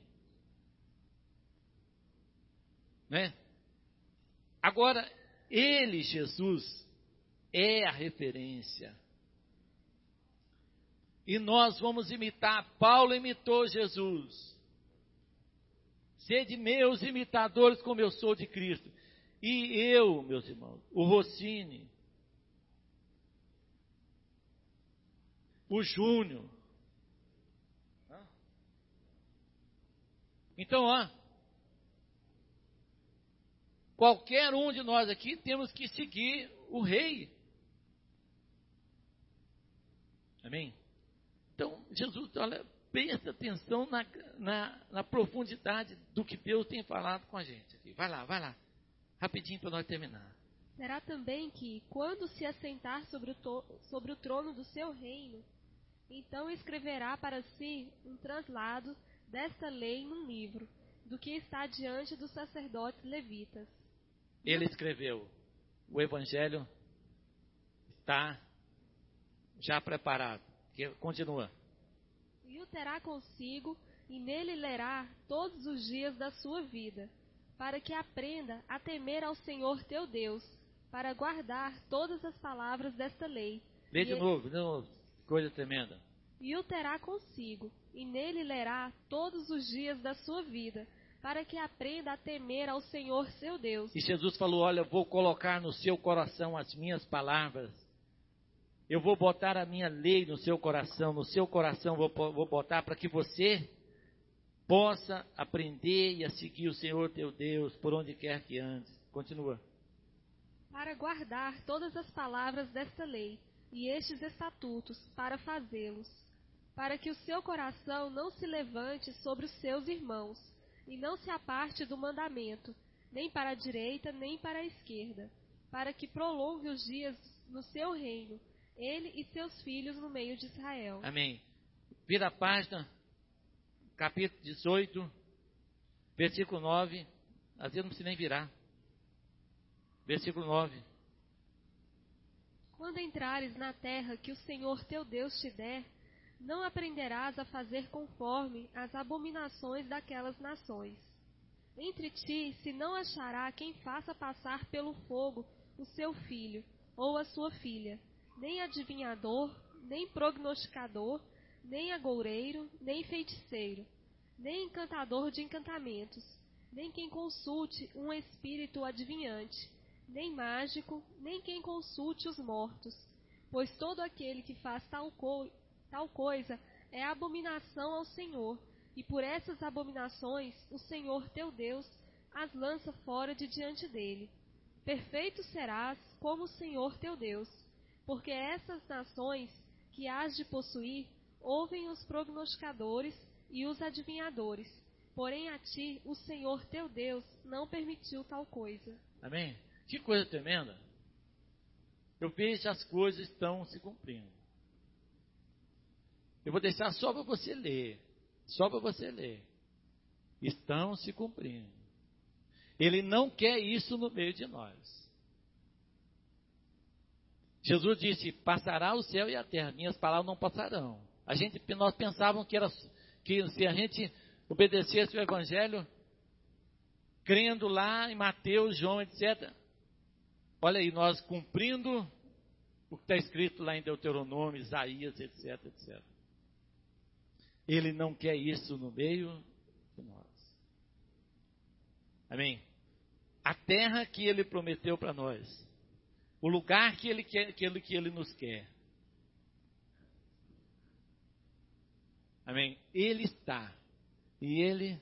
Né? Agora, ele, Jesus, é a referência. E nós vamos imitar. Paulo imitou Jesus. Sede meus imitadores, como eu sou de Cristo. E eu, meus irmãos, o Rossini, o Júnior. Então, ó, qualquer um de nós aqui temos que seguir o rei. Amém? Então, Jesus, olha, presta atenção na, na, na profundidade do que Deus tem falado com a gente aqui. Vai lá, vai lá. Rapidinho para nós terminar. Será também que, quando se assentar sobre o, to, sobre o trono do seu reino, então escreverá para si um translado desta lei num livro, do que está diante dos sacerdotes levitas. Ele escreveu. O evangelho está já preparado. Continua. E o terá consigo, e nele lerá todos os dias da sua vida, para que aprenda a temer ao Senhor teu Deus, para guardar todas as palavras desta lei. Lê e de novo, de novo, coisa tremenda. E o terá consigo, e nele lerá todos os dias da sua vida, para que aprenda a temer ao Senhor seu Deus. E Jesus falou, olha, eu vou colocar no seu coração as minhas palavras. Eu vou botar a minha lei no seu coração, no seu coração vou, vou botar para que você possa aprender e a seguir o Senhor teu Deus, por onde quer que andes. Continua. Para guardar todas as palavras desta lei e estes estatutos, para fazê-los, para que o seu coração não se levante sobre os seus irmãos, e não se aparte do mandamento, nem para a direita, nem para a esquerda, para que prolongue os dias no seu reino, ele e seus filhos no meio de Israel. Amém. Vira a página, capítulo dezoito, versículo nove. Às vezes não precisa nem virar. Versículo nove. Quando entrares na terra que o Senhor teu Deus te der, não aprenderás a fazer conforme as abominações daquelas nações. Entre ti se não achará quem faça passar pelo fogo o seu filho ou a sua filha, nem adivinhador, nem prognosticador, nem agoureiro, nem feiticeiro, nem encantador de encantamentos, nem quem consulte um espírito adivinhante, nem mágico, nem quem consulte os mortos, pois todo aquele que faz tal, co tal coisa é abominação ao Senhor, e por essas abominações o Senhor teu Deus as lança fora de diante dele. Perfeito serás como o Senhor teu Deus, porque essas nações que hás de possuir ouvem os prognosticadores e os adivinhadores, porém a ti o Senhor teu Deus não permitiu tal coisa. Amém? Que coisa tremenda. Eu vejo as coisas estão se cumprindo. Eu vou deixar só para você ler. Só para você ler. Estão se cumprindo. Ele não quer isso no meio de nós. Jesus disse, passará o céu e a terra, minhas palavras não passarão. A gente, nós pensávamos que, era, que se a gente obedecesse o Evangelho, crendo lá em Mateus, João, etcétera. Olha aí, nós cumprindo o que está escrito lá em Deuteronômio, Isaías, etc, etcétera. Ele não quer isso no meio de nós. Amém? A terra que Ele prometeu para nós. O lugar que ele, quer, que, ele, que ele nos quer. Amém? Ele está. E Ele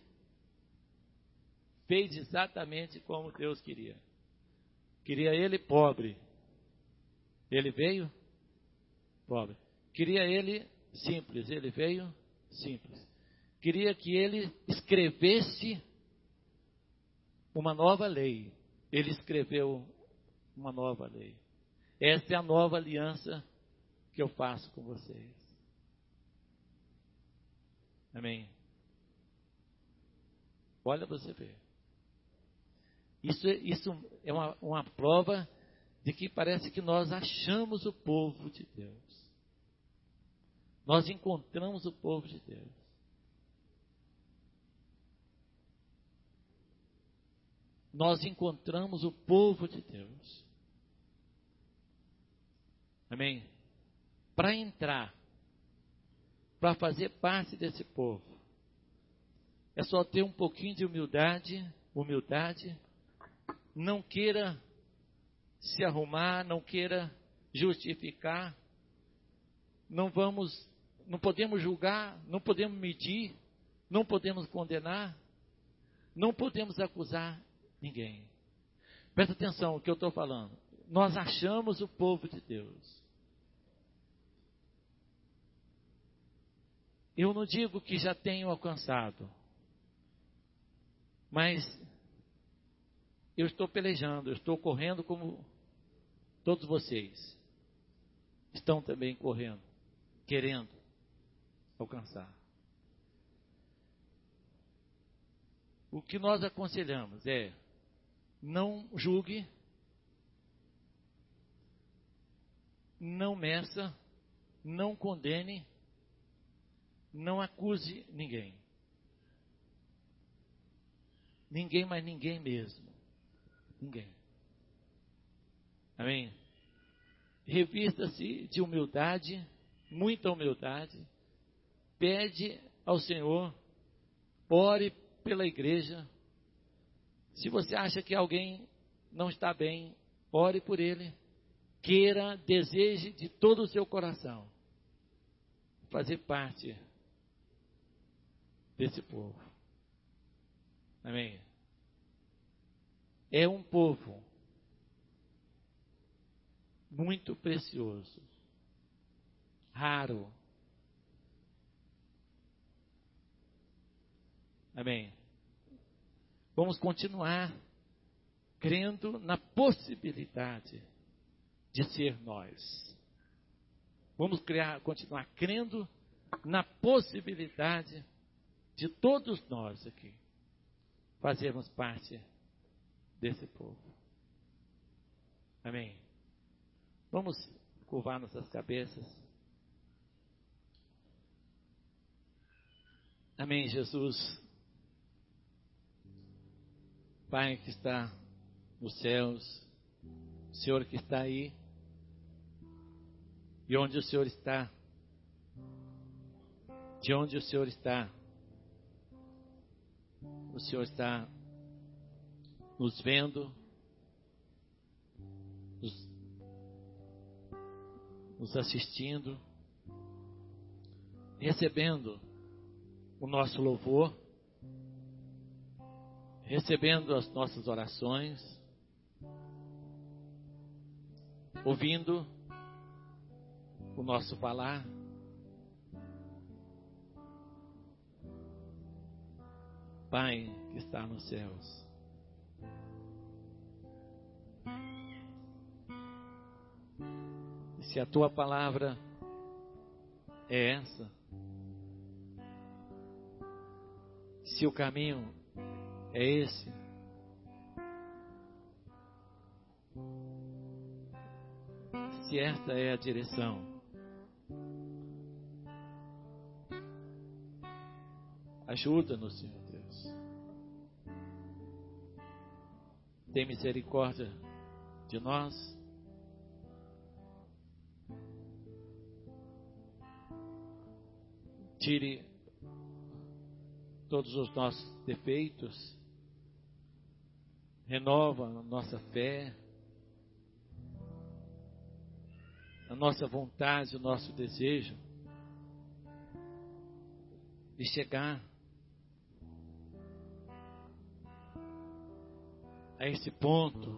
fez exatamente como Deus queria. Queria Ele pobre. Ele veio pobre. Queria Ele simples. Ele veio simples. Queria que Ele escrevesse uma nova lei. Ele escreveu uma nova lei. Essa é a nova aliança que eu faço com vocês. Amém? Olha para você ver. Isso, é- isso é uma, uma prova de que parece que nós achamos o povo de Deus. Nós encontramos o povo de Deus. Nós encontramos o povo de Deus. Amém? Para entrar, para fazer parte desse povo, é só ter um pouquinho de humildade, humildade, não queira se arrumar, não queira justificar, não vamos, não podemos julgar, não podemos medir, não podemos condenar, não podemos acusar ninguém. Presta atenção no que eu estou falando. Nós achamos o povo de Deus. Eu não digo que já tenho alcançado, mas eu estou pelejando, eu estou correndo como todos vocês estão também correndo, querendo alcançar. O que nós aconselhamos é: não julgue, não meça, não condene, não acuse ninguém. Ninguém, mas ninguém mesmo. Ninguém. Amém? Revista-se de humildade, muita humildade. Pede ao Senhor, ore pela igreja. Se você acha que alguém não está bem, ore por ele. Queira, deseje de todo o seu coração fazer parte desse povo. Amém? É um povo muito precioso, raro. Amém? Vamos continuar crendo na possibilidade de ser nós. Vamos criar, continuar crendo na possibilidade de todos nós aqui fazermos parte desse povo. Amém? Vamos curvar nossas cabeças. Amém, Jesus. Pai que está nos céus, Senhor que está aí, e onde o Senhor está, de onde o Senhor está, o Senhor está nos vendo, nos, nos assistindo, recebendo o nosso louvor, recebendo as nossas orações, ouvindo o nosso falar. Pai que está nos céus, e se a tua palavra é essa, se o caminho é esse, se esta é a direção, ajuda-nos, Senhor Deus. Tem misericórdia de nós. Tire todos os nossos defeitos. Renova a nossa fé, a nossa vontade, o nosso desejo de chegar a esse ponto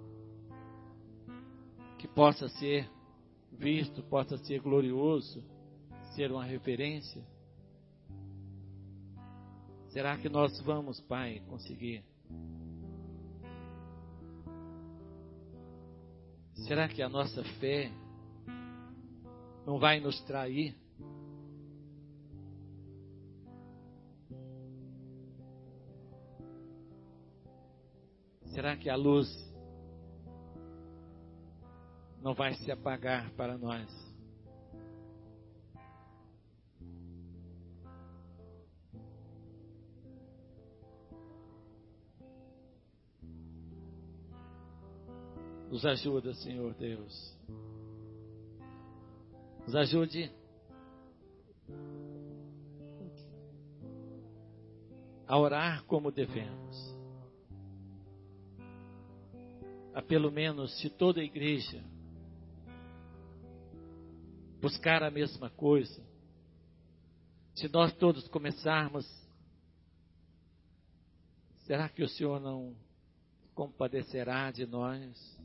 que possa ser visto, possa ser glorioso, ser uma referência. Será que nós vamos, Pai, conseguir? Será que a nossa fé não vai nos trair? Será que a luz não vai se apagar para nós? Nos ajuda, Senhor Deus. Nos ajude a orar como devemos. A pelo menos, se toda a igreja buscar a mesma coisa, se nós todos começarmos, será que o Senhor não compadecerá de nós?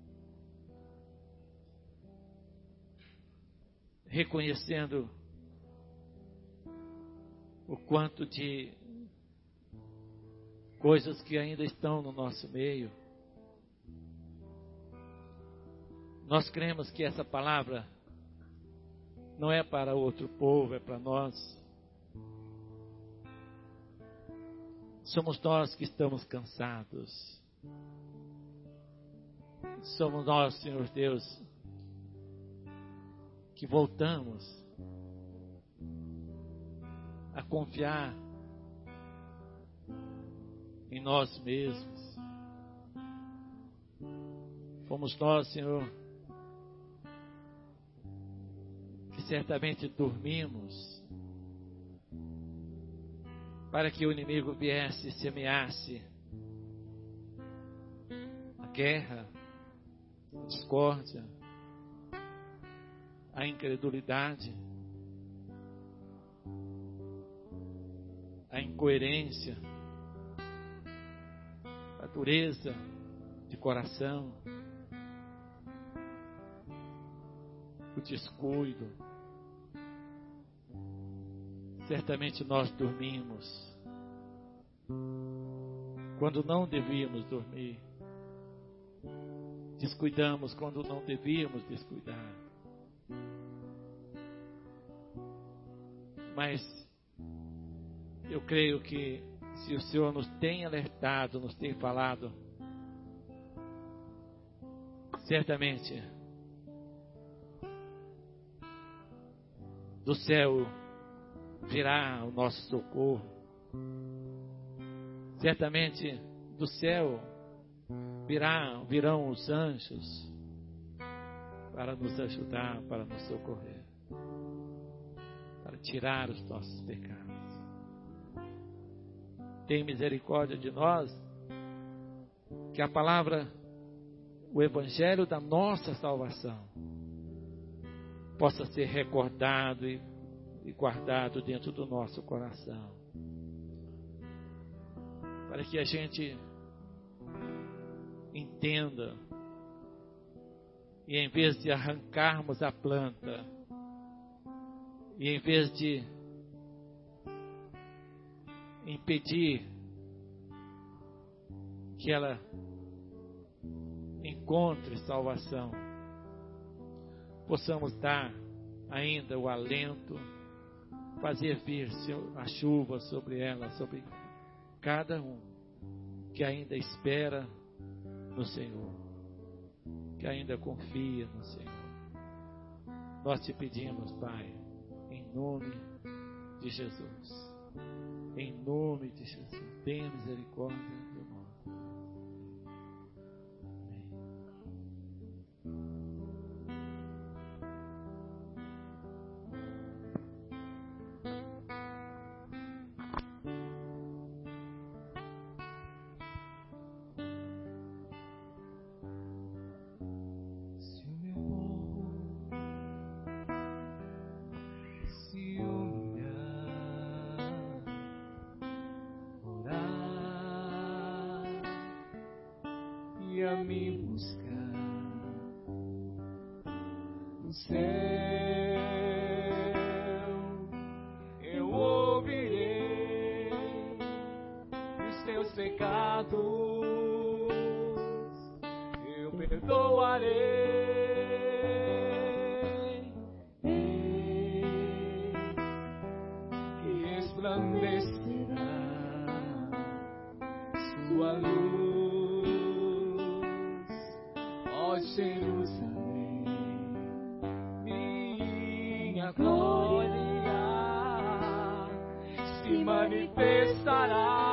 Reconhecendo o quanto de coisas que ainda estão no nosso meio. Nós cremos que essa palavra não é para outro povo, é para nós. Somos nós que estamos cansados. Somos nós, Senhor Deus, que voltamos a confiar em nós mesmos. Fomos nós, Senhor, que certamente dormimos para que o inimigo viesse e semeasse a guerra, a discórdia, a incredulidade, a incoerência, a dureza de coração, o descuido. Certamente nós dormimos quando não devíamos dormir, descuidamos quando não devíamos descuidar. Mas eu creio que se o Senhor nos tem alertado, nos tem falado, certamente do céu virá o nosso socorro. Certamente do céu virá, virão os anjos para nos ajudar, para nos socorrer, para tirar os nossos pecados. Tem misericórdia de nós, que a palavra, o evangelho da nossa salvação, possa ser recordado e, e guardado dentro do nosso coração, para que a gente entenda, e em vez de arrancarmos a planta, e em vez de impedir que ela encontre salvação, possamos dar ainda o alento, fazer vir a chuva sobre ela, sobre cada um que ainda espera no Senhor, que ainda confia no Senhor. Nós te pedimos, Pai, em nome de Jesus. Em nome de Jesus, tenha misericórdia de nós. Se o meu povo se a me buscar no céu, eu ouvirei os teus pecados, eu perdoarei, e resplandecerá sua luz. ó Jerusalém, minha glória se manifestará.